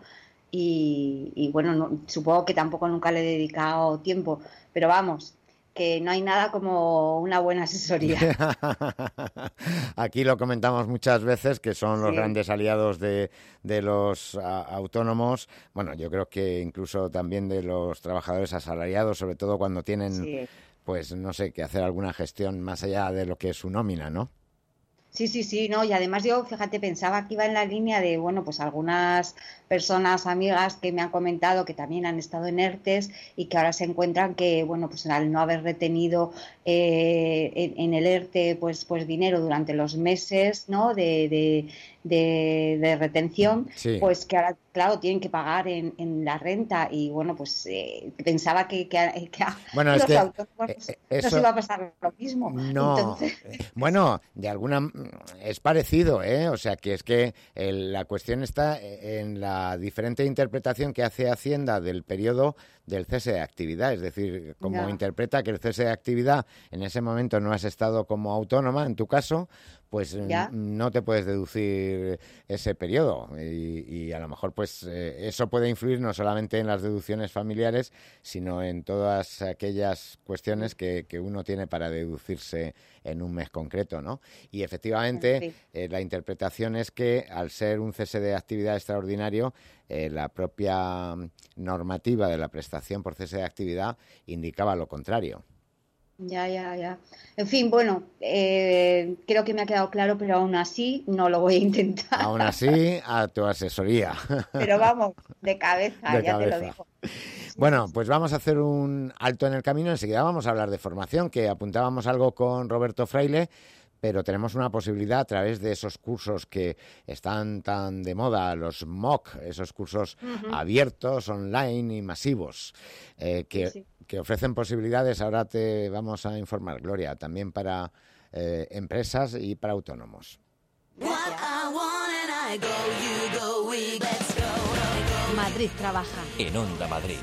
y, y bueno, no, supongo que tampoco nunca le he dedicado tiempo, pero vamos, que no hay nada como una buena asesoría. Aquí lo comentamos muchas veces, que son los sí. grandes aliados de, de los a, autónomos. Bueno, yo creo que incluso también de los trabajadores asalariados, sobre todo cuando tienen, sí. pues no sé, que hacer alguna gestión más allá de lo que es su nómina, ¿no? Sí, sí, sí, no, y además yo, fíjate, pensaba que iba en la línea de, bueno, pues algunas personas, amigas que me han comentado que también han estado en ERTES y que ahora se encuentran que, bueno, pues al no haber retenido eh, en, en el ERTE, pues, pues dinero durante los meses, ¿no?, de, de, de, de retención, sí. pues que ahora, claro, tienen que pagar en, en la renta y, bueno, pues eh, pensaba que, que, que a bueno, los es que autónomos eh, eso, no se iba a pasar lo mismo. No, Entonces... bueno, de alguna es parecido, ¿eh? O sea, que es que el, la cuestión está en la diferente interpretación que hace Hacienda del periodo del cese de actividad, es decir, como ya. interpreta que el cese de actividad en ese momento no has estado como autónoma, en tu caso, pues ¿Ya? no te puedes deducir ese periodo y, y a lo mejor pues eh, eso puede influir no solamente en las deducciones familiares, sino en todas aquellas cuestiones que, que uno tiene para deducirse en un mes concreto, ¿no? Y efectivamente sí. eh, la interpretación es que al ser un cese de actividad extraordinario, eh, la propia normativa de la prestación por cese de actividad indicaba lo contrario. Ya, ya, ya. En fin, bueno, eh, creo que me ha quedado claro, pero aún así no lo voy a intentar. Aún así, a tu asesoría. Pero vamos, de cabeza, de ya cabeza. te lo digo. Bueno, pues vamos a hacer un alto en el camino. Enseguida vamos a hablar de formación, que apuntábamos algo con Roberto Fraile, pero tenemos una posibilidad a través de esos cursos que están tan de moda, los M O C, esos cursos uh-huh. abiertos, online y masivos, eh, que, sí, sí. que ofrecen posibilidades. Ahora te vamos a informar, Gloria, también para eh, empresas y para autónomos. Madrid trabaja. En Onda Madrid.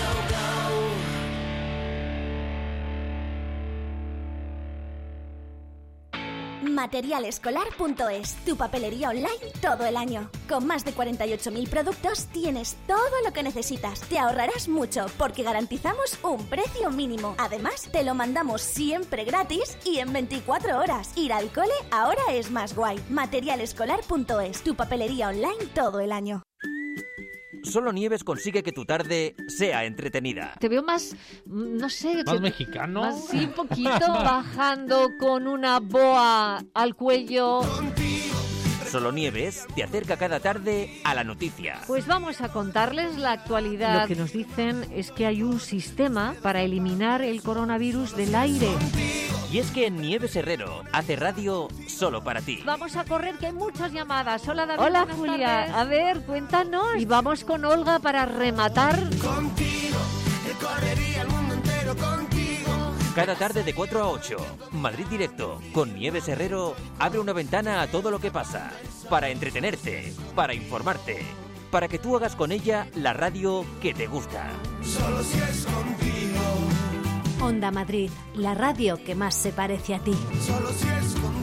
Materialescolar punto es, tu papelería online todo el año. Con más de cuarenta y ocho mil productos tienes todo lo que necesitas. Te ahorrarás mucho porque garantizamos un precio mínimo. Además, te lo mandamos siempre gratis y en veinticuatro horas. Ir al cole ahora es más guay. Materialescolar punto es, tu papelería online todo el año. Solo Nieves consigue que tu tarde sea entretenida. Te veo más, no sé... ¿Más que, mexicano? Más, sí, poquito, bajando con una boa al cuello. Solo Nieves te acerca cada tarde a la noticia. Pues vamos a contarles la actualidad. Lo que nos dicen es que hay un sistema para eliminar el coronavirus del aire. Y es que Nieves Herrero hace radio solo para ti. Vamos a correr, que hay muchas llamadas. Hola, David. Hola, buenas Julia. tardes. A ver, cuéntanos. Y vamos con Olga para rematar. Contigo, que correría el mundo entero contigo. Cada tarde de cuatro a ocho, Madrid Directo, con Nieves Herrero, abre una ventana a todo lo que pasa. Para entretenerte, para informarte, para que tú hagas con ella la radio que te gusta. Solo si es contigo. Onda Madrid, la radio que más se parece a ti. Solo si es contigo.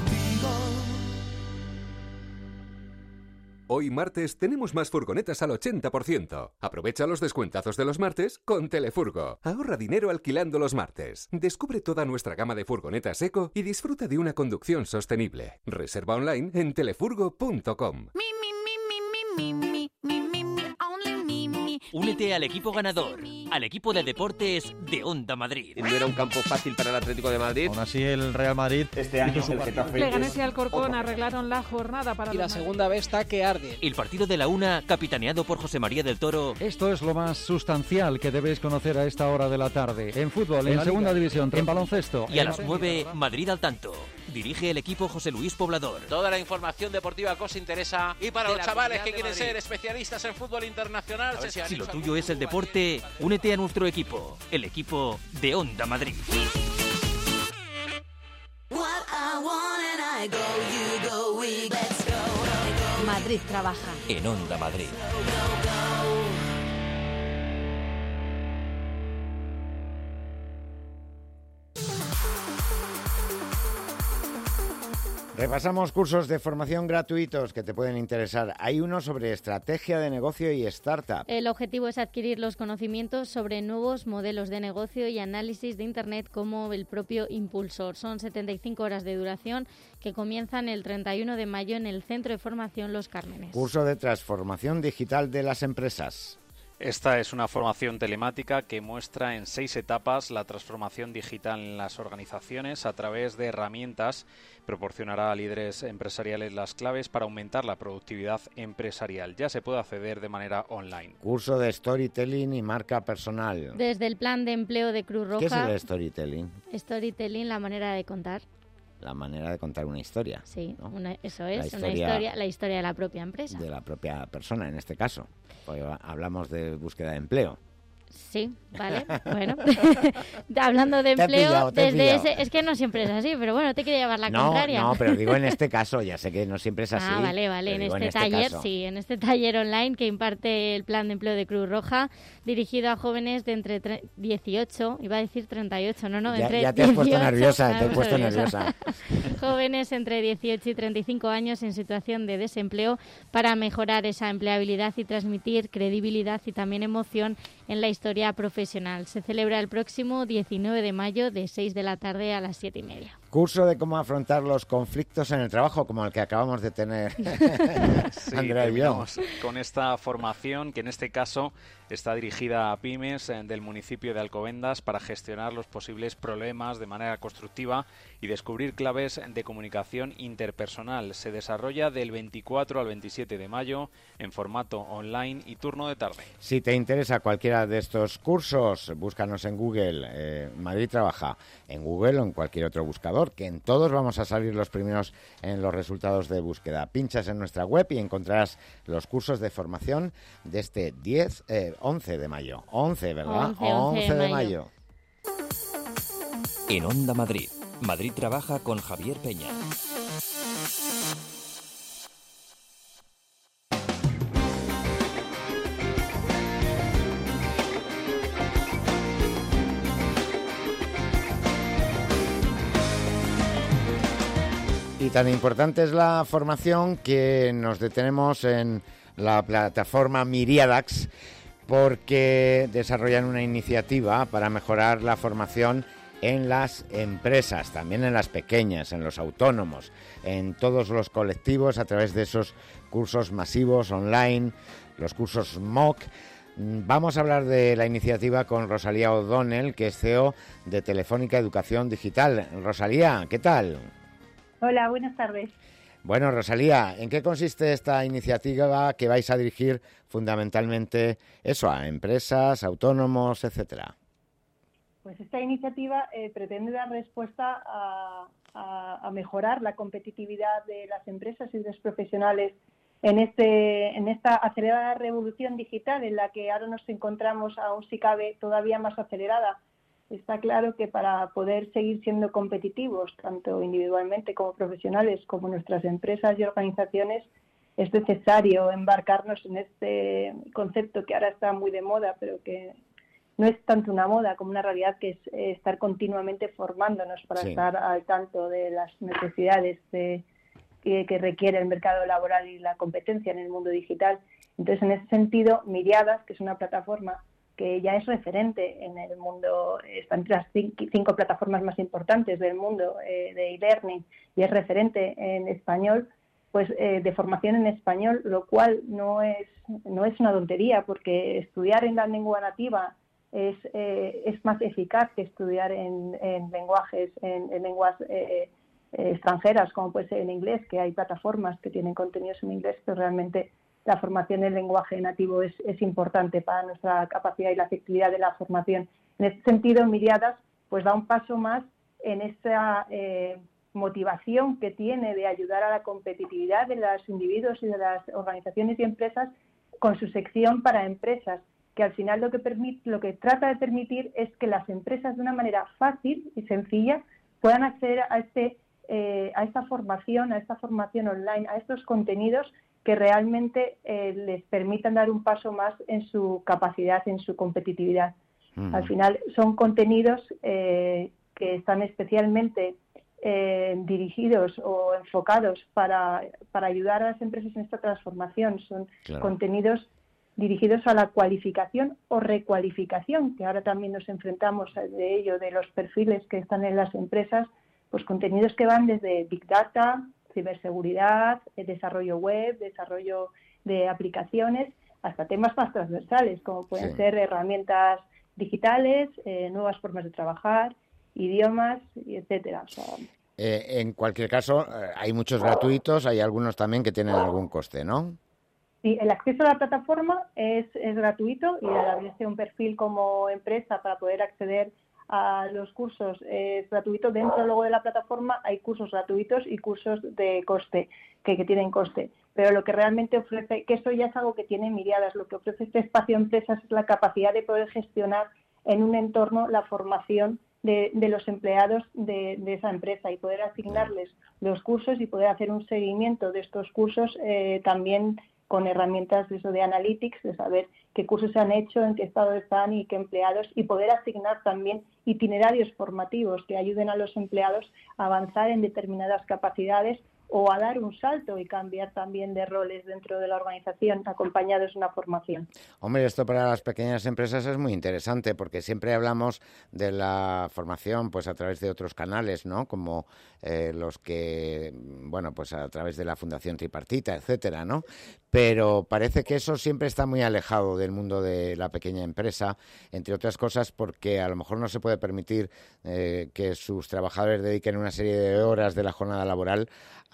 Hoy martes tenemos más furgonetas al ochenta por ciento. Aprovecha los descuentazos de los martes con Telefurgo. Ahorra dinero alquilando los martes. Descubre toda nuestra gama de furgonetas eco y disfruta de una conducción sostenible. Reserva online en telefurgo punto com. Únete al equipo ganador, al equipo de deportes de Onda Madrid. No era un campo fácil para el Atlético de Madrid. Aún así, el Real Madrid este año el Getafe. Leganés y Alcorcón arreglaron la jornada para... Y la segunda vez está que arde. El partido de la una, capitaneado por José María del Toro. Esto es lo más sustancial que debéis conocer a esta hora de la tarde. En fútbol, en, en segunda división, en baloncesto. Y a las nueve, Madrid al tanto. Dirige el equipo José Luis Poblador. Toda la información deportiva que os interesa. Y para los chavales que quieren ser especialistas en fútbol internacional. Si, si lo tuyo es el deporte, únete a nuestro equipo, el equipo de Onda Madrid. Madrid trabaja. En Onda Madrid. Repasamos cursos de formación gratuitos que te pueden interesar. Hay uno sobre estrategia de negocio y startup. El objetivo es adquirir los conocimientos sobre nuevos modelos de negocio y análisis de Internet como el propio Impulsor. Son setenta y cinco horas de duración que comienzan el treinta y uno de mayo en el Centro de Formación Los Cármenes. Curso de transformación digital de las empresas. Esta es una formación telemática que muestra en seis etapas la transformación digital en las organizaciones a través de herramientas. Proporcionará a líderes empresariales las claves para aumentar la productividad empresarial. Ya se puede acceder de manera online. Curso de storytelling y marca personal. Desde el plan de empleo de Cruz Roja. ¿Qué es el storytelling? Storytelling, la manera de contar. La manera de contar una historia. Sí, ¿no? una, eso es, la historia, una historia, la historia de la propia empresa. De la propia persona, en este caso. Porque hablamos de búsqueda de empleo. Sí, vale, bueno. Hablando de empleo, pillado, desde ese, es que no siempre es así, pero bueno, te quería llevar la no, contraria. No, pero digo en este caso, ya sé que no siempre es así. Ah, vale, vale, en este, en este taller, caso. sí, en este taller online que imparte el plan de empleo de Cruz Roja, dirigido a jóvenes de entre dieciocho, iba a decir treinta y ocho, no, no, ya, entre ya te has dieciocho, puesto nerviosa, ah, te has puesto nerviosa. nerviosa. Jóvenes entre dieciocho y treinta y cinco años en situación de desempleo para mejorar esa empleabilidad y transmitir credibilidad y también emoción en la historia profesional. Se celebra el próximo diecinueve de mayo de seis de la tarde a las siete y media. Curso de cómo afrontar los conflictos en el trabajo, como el que acabamos de tener sí, Andrea y yo. Con esta formación, que en este caso está dirigida a pymes del municipio de Alcobendas para gestionar los posibles problemas de manera constructiva y descubrir claves de comunicación interpersonal. Se desarrolla del veinticuatro al veintisiete de mayo en formato online y turno de tarde. Si te interesa cualquiera de estos cursos, búscanos en Google. Eh, Madrid Trabaja en Google o en cualquier otro buscador. buscador, que en todos vamos a salir los primeros en los resultados de búsqueda. Pinchas en nuestra web y encontrarás los cursos de formación de este diez, eh, once de mayo. once, ¿verdad? once, once de de mayo. En Onda Madrid, Madrid trabaja con Javier Peña. Y tan importante es la formación que nos detenemos en la plataforma Miriadax porque desarrollan una iniciativa para mejorar la formación en las empresas, también en las pequeñas, en los autónomos, en todos los colectivos a través de esos cursos masivos online, los cursos M O C. Vamos a hablar de la iniciativa con Rosalía O'Donnell, que es C E O de Telefónica Educación Digital. Rosalía, ¿qué tal? Hola, buenas tardes. Bueno, Rosalía, ¿en qué consiste esta iniciativa que vais a dirigir fundamentalmente eso a empresas, autónomos, etcétera? Pues esta iniciativa eh, pretende dar respuesta a, a, a mejorar la competitividad de las empresas y de los profesionales en este en esta acelerada revolución digital en la que ahora nos encontramos, aún si cabe, todavía más acelerada. Está claro que para poder seguir siendo competitivos, tanto individualmente como profesionales, como nuestras empresas y organizaciones, es necesario embarcarnos en este concepto que ahora está muy de moda, pero que no es tanto una moda como una realidad, que es eh, estar continuamente formándonos para sí. estar al tanto de las necesidades de, que, que requiere el mercado laboral y la competencia en el mundo digital. Entonces, en ese sentido, Miriadas, que es una plataforma que ya es referente en el mundo, está entre las cinco plataformas más importantes del mundo eh, de e-learning y es referente en español, pues eh, de formación en español, lo cual no es no es una tontería, porque estudiar en la lengua nativa es eh, es más eficaz que estudiar en, en lenguajes, en, en lenguas eh, eh, extranjeras, como puede ser en inglés, que hay plataformas que tienen contenidos en inglés, pero realmente la formación en lenguaje nativo es, es importante para nuestra capacidad y la efectividad de la formación. En este sentido, Miriadas pues da un paso más en esa eh, motivación que tiene de ayudar a la competitividad de los individuos y de las organizaciones y empresas con su sección para empresas, que al final lo que permite, lo que trata de permitir es que las empresas de una manera fácil y sencilla puedan acceder a este eh, a esta formación, a esta formación online, a estos contenidos que realmente eh, les permitan dar un paso más en su capacidad, en su competitividad. Mm. Al final son contenidos eh, que están especialmente eh, dirigidos o enfocados para, para ayudar a las empresas en esta transformación. Son claro. contenidos dirigidos a la cualificación o recualificación, que ahora también nos enfrentamos de ello, de los perfiles que están en las empresas, pues contenidos que van desde Big Data, ciberseguridad, desarrollo web, desarrollo de aplicaciones, hasta temas más transversales, como pueden sí. ser herramientas digitales, eh, nuevas formas de trabajar, idiomas, y etcétera. O sea, eh, en cualquier caso, hay muchos gratuitos, hay algunos también que tienen algún coste, ¿no? Sí, el acceso a la plataforma es, es gratuito y al abrirse un perfil como empresa para poder acceder a los cursos es gratuito. Dentro luego de la plataforma hay cursos gratuitos y cursos de coste, que, que tienen coste. Pero lo que realmente ofrece, que eso ya es algo que tiene Miriadas, lo que ofrece este espacio empresas es la capacidad de poder gestionar en un entorno la formación de, de los empleados de, de esa empresa y poder asignarles los cursos y poder hacer un seguimiento de estos cursos eh, también con herramientas de eso de analytics, de saber qué cursos se han hecho, en qué estado están y qué empleados, y poder asignar también itinerarios formativos que ayuden a los empleados a avanzar en determinadas capacidades o a dar un salto y cambiar también de roles dentro de la organización, acompañados de una formación. Hombre, esto para las pequeñas empresas es muy interesante, porque siempre hablamos de la formación pues a través de otros canales, ¿no? Como eh, los que, bueno, pues a través de la Fundación Tripartita, etcétera, ¿no? Pero parece que eso siempre está muy alejado del mundo de la pequeña empresa, entre otras cosas porque a lo mejor no se puede permitir eh, que sus trabajadores dediquen una serie de horas de la jornada laboral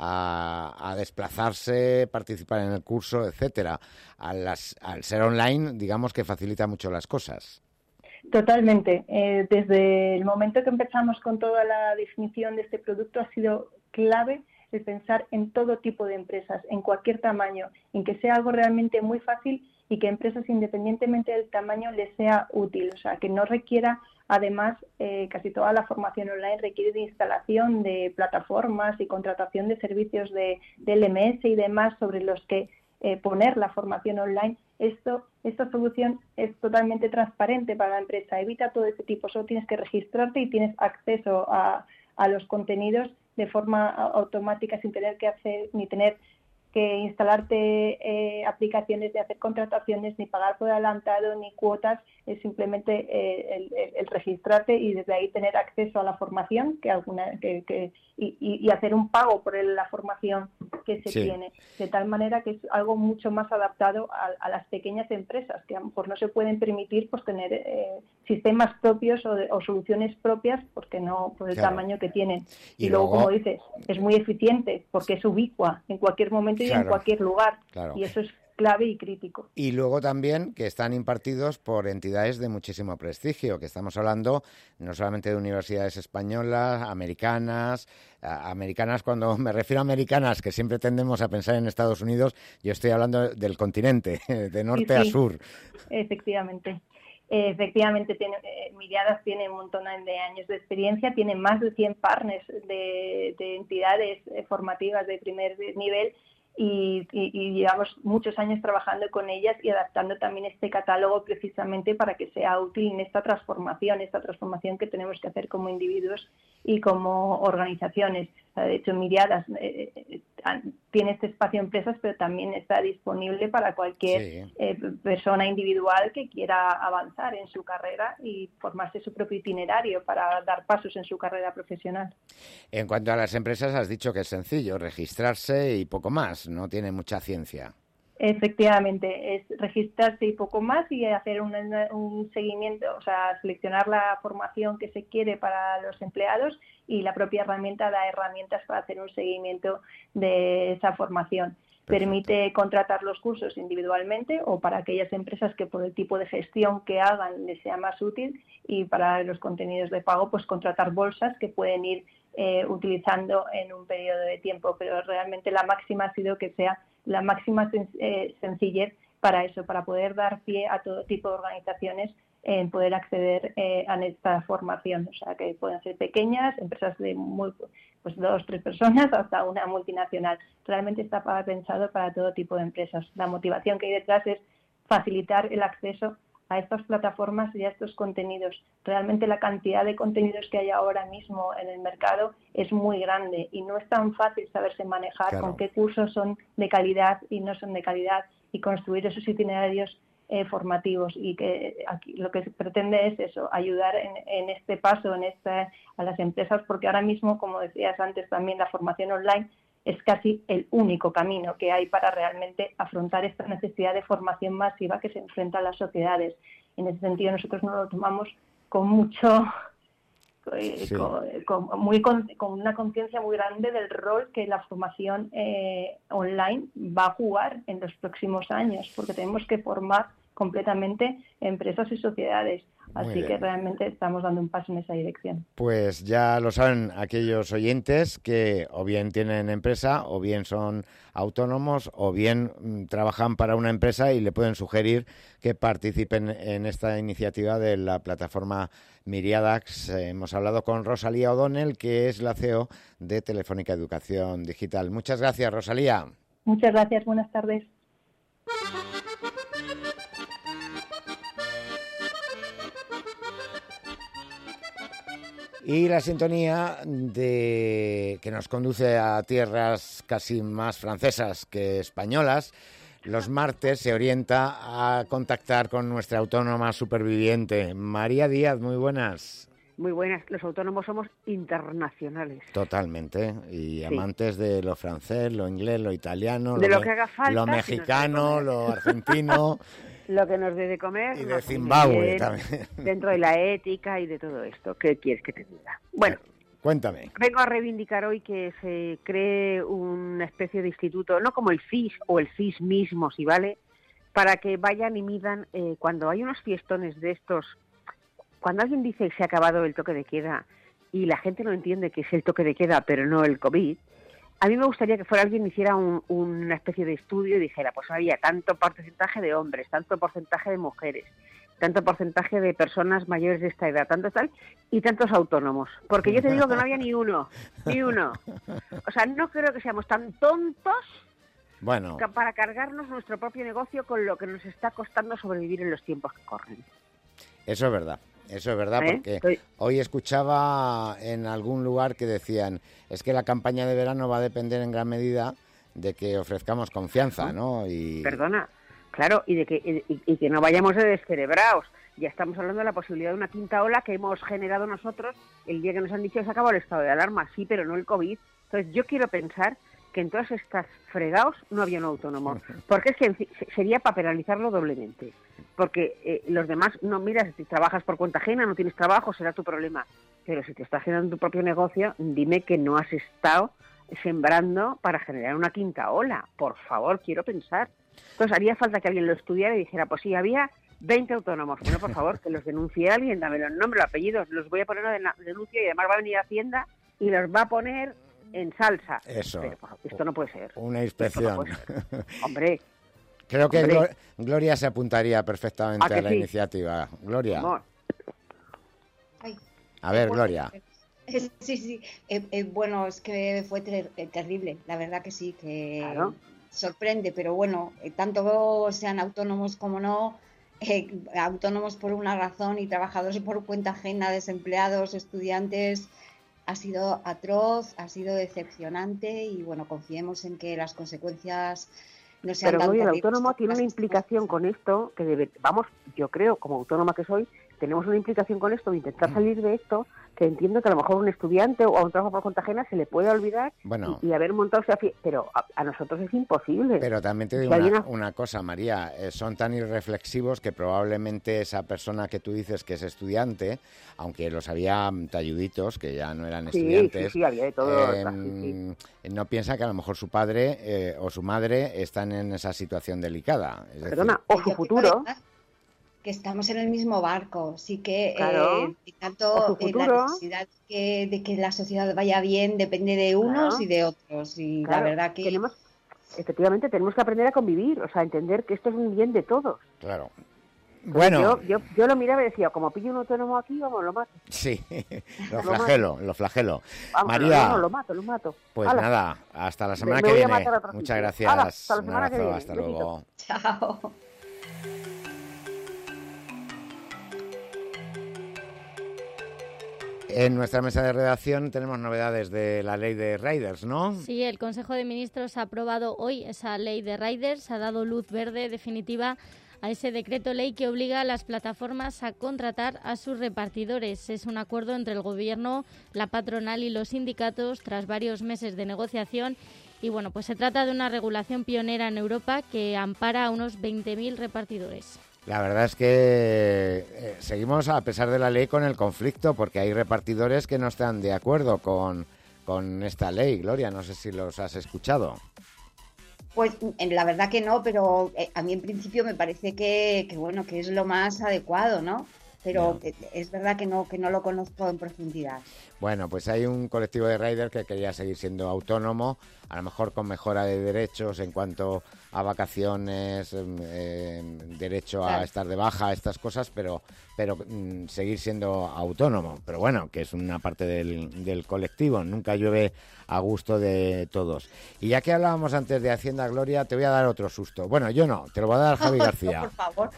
a, a desplazarse, participar en el curso, etcétera. A las, al ser online, digamos que facilita mucho las cosas. Totalmente. Eh, desde el momento que empezamos con toda la definición de este producto ha sido clave el pensar en todo tipo de empresas, en cualquier tamaño, en que sea algo realmente muy fácil y que empresas, independientemente del tamaño, les sea útil. O sea, que no requiera, además, eh, casi toda la formación online requiere de instalación de plataformas y contratación de servicios de, de L M S y demás sobre los que eh, poner la formación online. Esto, esta solución es totalmente transparente para la empresa, evita todo ese tipo, solo tienes que registrarte y tienes acceso a, a los contenidos de forma automática sin tener que hacer ni tener que instalarte eh, aplicaciones, de hacer contrataciones, ni pagar por adelantado, ni cuotas, es simplemente eh, el, el, el registrarte y desde ahí tener acceso a la formación que alguna que, que y, y hacer un pago por el, la formación que se sí. tiene, de tal manera que es algo mucho más adaptado a, a las pequeñas empresas que a lo mejor no se pueden permitir pues tener eh, sistemas propios o, de, o soluciones propias porque no por el claro. tamaño que tienen y, y luego, luego como dices es muy eficiente porque es ubicua en cualquier momento y claro. en cualquier lugar claro. y eso es clave y crítico. Y luego también que están impartidos por entidades de muchísimo prestigio, que estamos hablando no solamente de universidades españolas, americanas, americanas cuando me refiero a americanas, que siempre tendemos a pensar en Estados Unidos, yo estoy hablando del continente, de norte sí, sí. a sur. Efectivamente. Efectivamente, tiene, eh, Miriadas tiene un montón de años de experiencia, tiene más de cien partners de, de entidades formativas de primer nivel y, y, y llevamos muchos años trabajando con ellas y adaptando también este catálogo precisamente para que sea útil en esta transformación, esta transformación que tenemos que hacer como individuos y como organizaciones. De hecho, Miriadas eh, eh, tiene este espacio empresas, pero también está disponible para cualquier sí. eh, persona individual que quiera avanzar en su carrera y formarse su propio itinerario para dar pasos en su carrera profesional. En cuanto a las empresas, has dicho que es sencillo registrarse y poco más, no tiene mucha ciencia. Efectivamente, es registrarse y poco más y hacer un, un seguimiento, o sea, seleccionar la formación que se quiere para los empleados y la propia herramienta da herramientas para hacer un seguimiento de esa formación. Perfecto. Permite contratar los cursos individualmente o para aquellas empresas que por el tipo de gestión que hagan les sea más útil y para los contenidos de pago pues contratar bolsas que pueden ir eh, utilizando en un periodo de tiempo, pero realmente la máxima ha sido que sea la máxima sen- eh, sencillez para eso, para poder dar pie a todo tipo de organizaciones en poder acceder eh, a esta formación. O sea, que pueden ser pequeñas, empresas de muy, pues dos, tres personas, hasta una multinacional. Realmente está para, pensado para todo tipo de empresas. La motivación que hay detrás es facilitar el acceso a estas plataformas y a estos contenidos. Realmente la cantidad de contenidos que hay ahora mismo en el mercado es muy grande y no es tan fácil saberse manejar claro. con qué cursos son de calidad y no son de calidad y construir esos itinerarios eh, formativos y que aquí lo que se pretende es eso, ayudar en, en este paso en esta, a las empresas porque ahora mismo, como decías antes también, la formación online es casi el único camino que hay para realmente afrontar esta necesidad de formación masiva que se enfrenta a las sociedades. En ese sentido, nosotros nos lo tomamos con mucho, sí. con, con, muy, con, con una conciencia muy grande del rol que la formación eh, online va a jugar en los próximos años, porque tenemos que formar completamente empresas y sociedades. Así que realmente estamos dando un paso en esa dirección. Pues ya lo saben aquellos oyentes que o bien tienen empresa, o bien son autónomos, o bien mm, trabajan para una empresa y le pueden sugerir que participen en esta iniciativa de la plataforma Miriadax. Eh, hemos hablado con Rosalía O'Donnell, que es la C E O de Telefónica Educación Digital. Muchas gracias, Rosalía. Muchas gracias, buenas tardes. Y la sintonía de que nos conduce a tierras casi más francesas que españolas, los martes se orienta a contactar con nuestra autónoma superviviente. María Díaz, muy buenas. Muy buenas, los autónomos somos internacionales. Totalmente, y sí. amantes de lo francés, lo inglés, lo italiano, de lo, lo, que haga falta, lo mexicano, lo argentino... Lo que nos dé de comer. Y de Zimbabue también. Dentro de la ética y de todo esto. ¿Qué quieres que te diga? Bueno, cuéntame. Vengo a reivindicar hoy que se cree una especie de instituto, no como el C I S o el C I S mismo, si vale, para que vayan y midan eh, cuando hay unos fiestones de estos cuando alguien dice que se ha acabado el toque de queda y la gente no entiende que es el toque de queda, pero no el COVID, a mí me gustaría que fuera alguien que hiciera un, una especie de estudio y dijera, pues había tanto porcentaje de hombres, tanto porcentaje de mujeres, tanto porcentaje de personas mayores de esta edad, tanto tal, y tantos autónomos. Porque yo te digo que no había ni uno, ni uno. O sea, no creo que seamos tan tontos bueno. para cargarnos nuestro propio negocio con lo que nos está costando sobrevivir en los tiempos que corren. Eso es verdad. Eso es verdad, ¿Eh? porque Estoy... hoy escuchaba en algún lugar que decían, es que la campaña de verano va a depender en gran medida de que ofrezcamos confianza, ¿no? Y... Perdona, claro, y de que y, y que no vayamos de descerebrados. Ya estamos hablando de la posibilidad de una quinta ola que hemos generado nosotros el día que nos han dicho que se acabó el estado de alarma, sí, pero no el COVID. Entonces yo quiero pensar que en todas estas fregados no había un autónomo, porque es que sería para penalizarlo doblemente. Porque eh, los demás, no, mira, si trabajas por cuenta ajena, no tienes trabajo, será tu problema. Pero si te estás generando tu propio negocio, dime que no has estado sembrando para generar una quinta ola. Por favor, quiero pensar. Entonces haría falta que alguien lo estudiara y dijera, pues sí, había veinte autónomos. Bueno, por favor, que los denuncie alguien, dame los nombres, los apellidos, los voy a poner en la denuncia y además va a venir a Hacienda y los va a poner en salsa. Eso. Pero, esto no puede ser. Una inspección. No puede ser. Hombre. Creo que Hombre. Glo- Gloria se apuntaría perfectamente ¿A que a la sí? iniciativa. Gloria. Amor. Ay, A ver, bueno, Gloria. Sí, sí. Eh, eh, bueno, es que fue ter- eh, terrible. La verdad que sí, que Claro. sorprende. Pero bueno, eh, tanto sean autónomos como no, eh, autónomos por una razón y trabajadores por cuenta ajena, desempleados, estudiantes, ha sido atroz, ha sido decepcionante y bueno, confiemos en que las consecuencias no sean Pero tan Gloria, el terribles autónomo como tiene las una que implicación con esto que debe, vamos, yo creo, como autónoma que soy, tenemos una implicación con esto de intentar salir de esto, que entiendo que a lo mejor a un estudiante o a un trabajo por cuenta ajena se le puede olvidar Bueno. y, y haber montado esa fie- pero a, a nosotros es imposible. Pero también te digo Si alguien una, ha- una cosa, María, eh, son tan irreflexivos que probablemente esa persona que tú dices que es estudiante, aunque los había mm, talluditos, que ya no eran Sí, estudiantes, sí, sí, había de todo, eh, sí, sí. no piensa que a lo mejor su padre eh, o su madre están en esa situación delicada. Es decir, Perdona, o su Yo futuro. creo que estamos en el mismo barco, sí que Claro. eh, y O tanto su eh, la futuro. necesidad que, de que la sociedad vaya bien depende de unos Claro. y de otros y Claro, la verdad que tenemos, efectivamente tenemos que aprender a convivir, o sea, entender que esto es un bien de todos. Claro. Entonces, Bueno, yo, yo, yo lo miraba y decía, como pillo un autónomo aquí, vamos, lo mato. sí, lo Lo flagelo, lo flagelo. Vamos, María, no, no, lo mato, lo mato. pues Hala. nada, hasta la semana me que voy a viene. matar a otro Muchas sitio. gracias. Hala, hasta la Un semana que abrazo, viene. hasta Besito. luego. chao. En nuestra mesa de redacción tenemos novedades de la ley de Riders, ¿no? Sí, el Consejo de Ministros ha aprobado hoy esa ley de riders, ha dado luz verde definitiva a ese decreto ley que obliga a las plataformas a contratar a sus repartidores. Es un acuerdo entre el Gobierno, la patronal y los sindicatos tras varios meses de negociación. Y bueno, pues se trata de una regulación pionera en Europa que ampara a unos veinte mil repartidores. La verdad es que eh, seguimos, a pesar de la ley, con el conflicto, porque hay repartidores que no están de acuerdo con, con esta ley. Gloria, no sé si los has escuchado. Pues en- la verdad que no, pero eh, a mí en principio me parece que, que bueno, que es lo más adecuado, ¿no? Pero eh, es verdad que no, que no lo conozco en profundidad. Bueno, pues hay un colectivo de riders que quería seguir siendo autónomo, a lo mejor con mejora de derechos en cuanto a vacaciones, em, em, derecho a Claro. estar de baja, estas cosas, pero pero mm, seguir siendo autónomo. Pero bueno, que es una parte del, del colectivo, nunca llueve a gusto de todos. Y ya que hablábamos antes de Hacienda, Gloria, te voy a dar otro susto. Bueno, yo no, te lo va a dar Javi García. Por favor.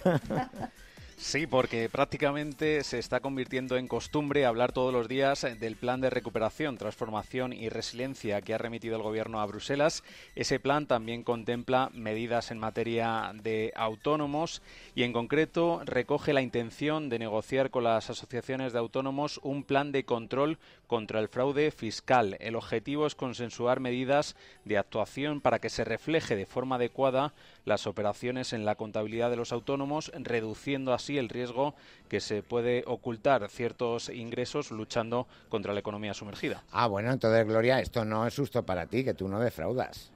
Sí, porque prácticamente se está convirtiendo en costumbre hablar todos los días del plan de recuperación, transformación y resiliencia que ha remitido el Gobierno a Bruselas. Ese plan también contempla medidas en materia de autónomos y en concreto recoge la intención de negociar con las asociaciones de autónomos un plan de control contra el fraude fiscal. El objetivo es consensuar medidas de actuación para que se refleje de forma adecuada las operaciones en la contabilidad de los autónomos, reduciendo así el riesgo que se puede ocultar ciertos ingresos luchando contra la economía sumergida. Ah, bueno, entonces, Gloria, esto no es susto para ti, que tú no defraudas.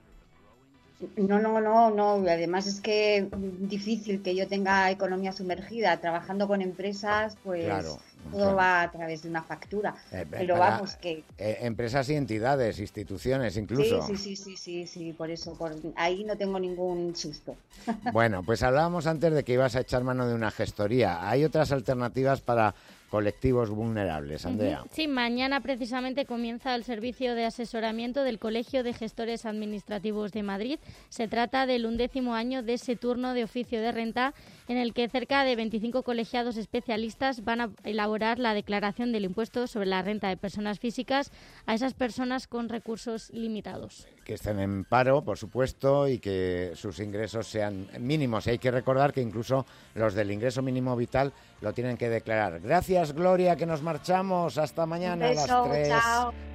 No, no, no, no. Además es que mm, difícil que yo tenga economía sumergida trabajando con empresas, pues Claro. Todo va a través de una factura. Eh, Pero para, vamos, que... Eh, empresas y entidades, instituciones incluso. Sí, sí, sí, sí, sí, sí, por eso, por ahí no tengo ningún susto. Bueno, pues hablábamos antes de que ibas a echar mano de una gestoría. ¿Hay otras alternativas para colectivos vulnerables, Andrea? Uh-huh. Sí, mañana precisamente comienza el servicio de asesoramiento del Colegio de Gestores Administrativos de Madrid. Se trata del undécimo año de ese turno de oficio de renta en el que cerca de veinticinco colegiados especialistas van a elaborar la declaración del impuesto sobre la renta de personas físicas a esas personas con recursos limitados. Que estén en paro, por supuesto, y que sus ingresos sean mínimos. Y hay que recordar que incluso los del ingreso mínimo vital lo tienen que declarar. Gracias, Gloria, que nos marchamos. Hasta mañana. Un beso, a las tres. Chao.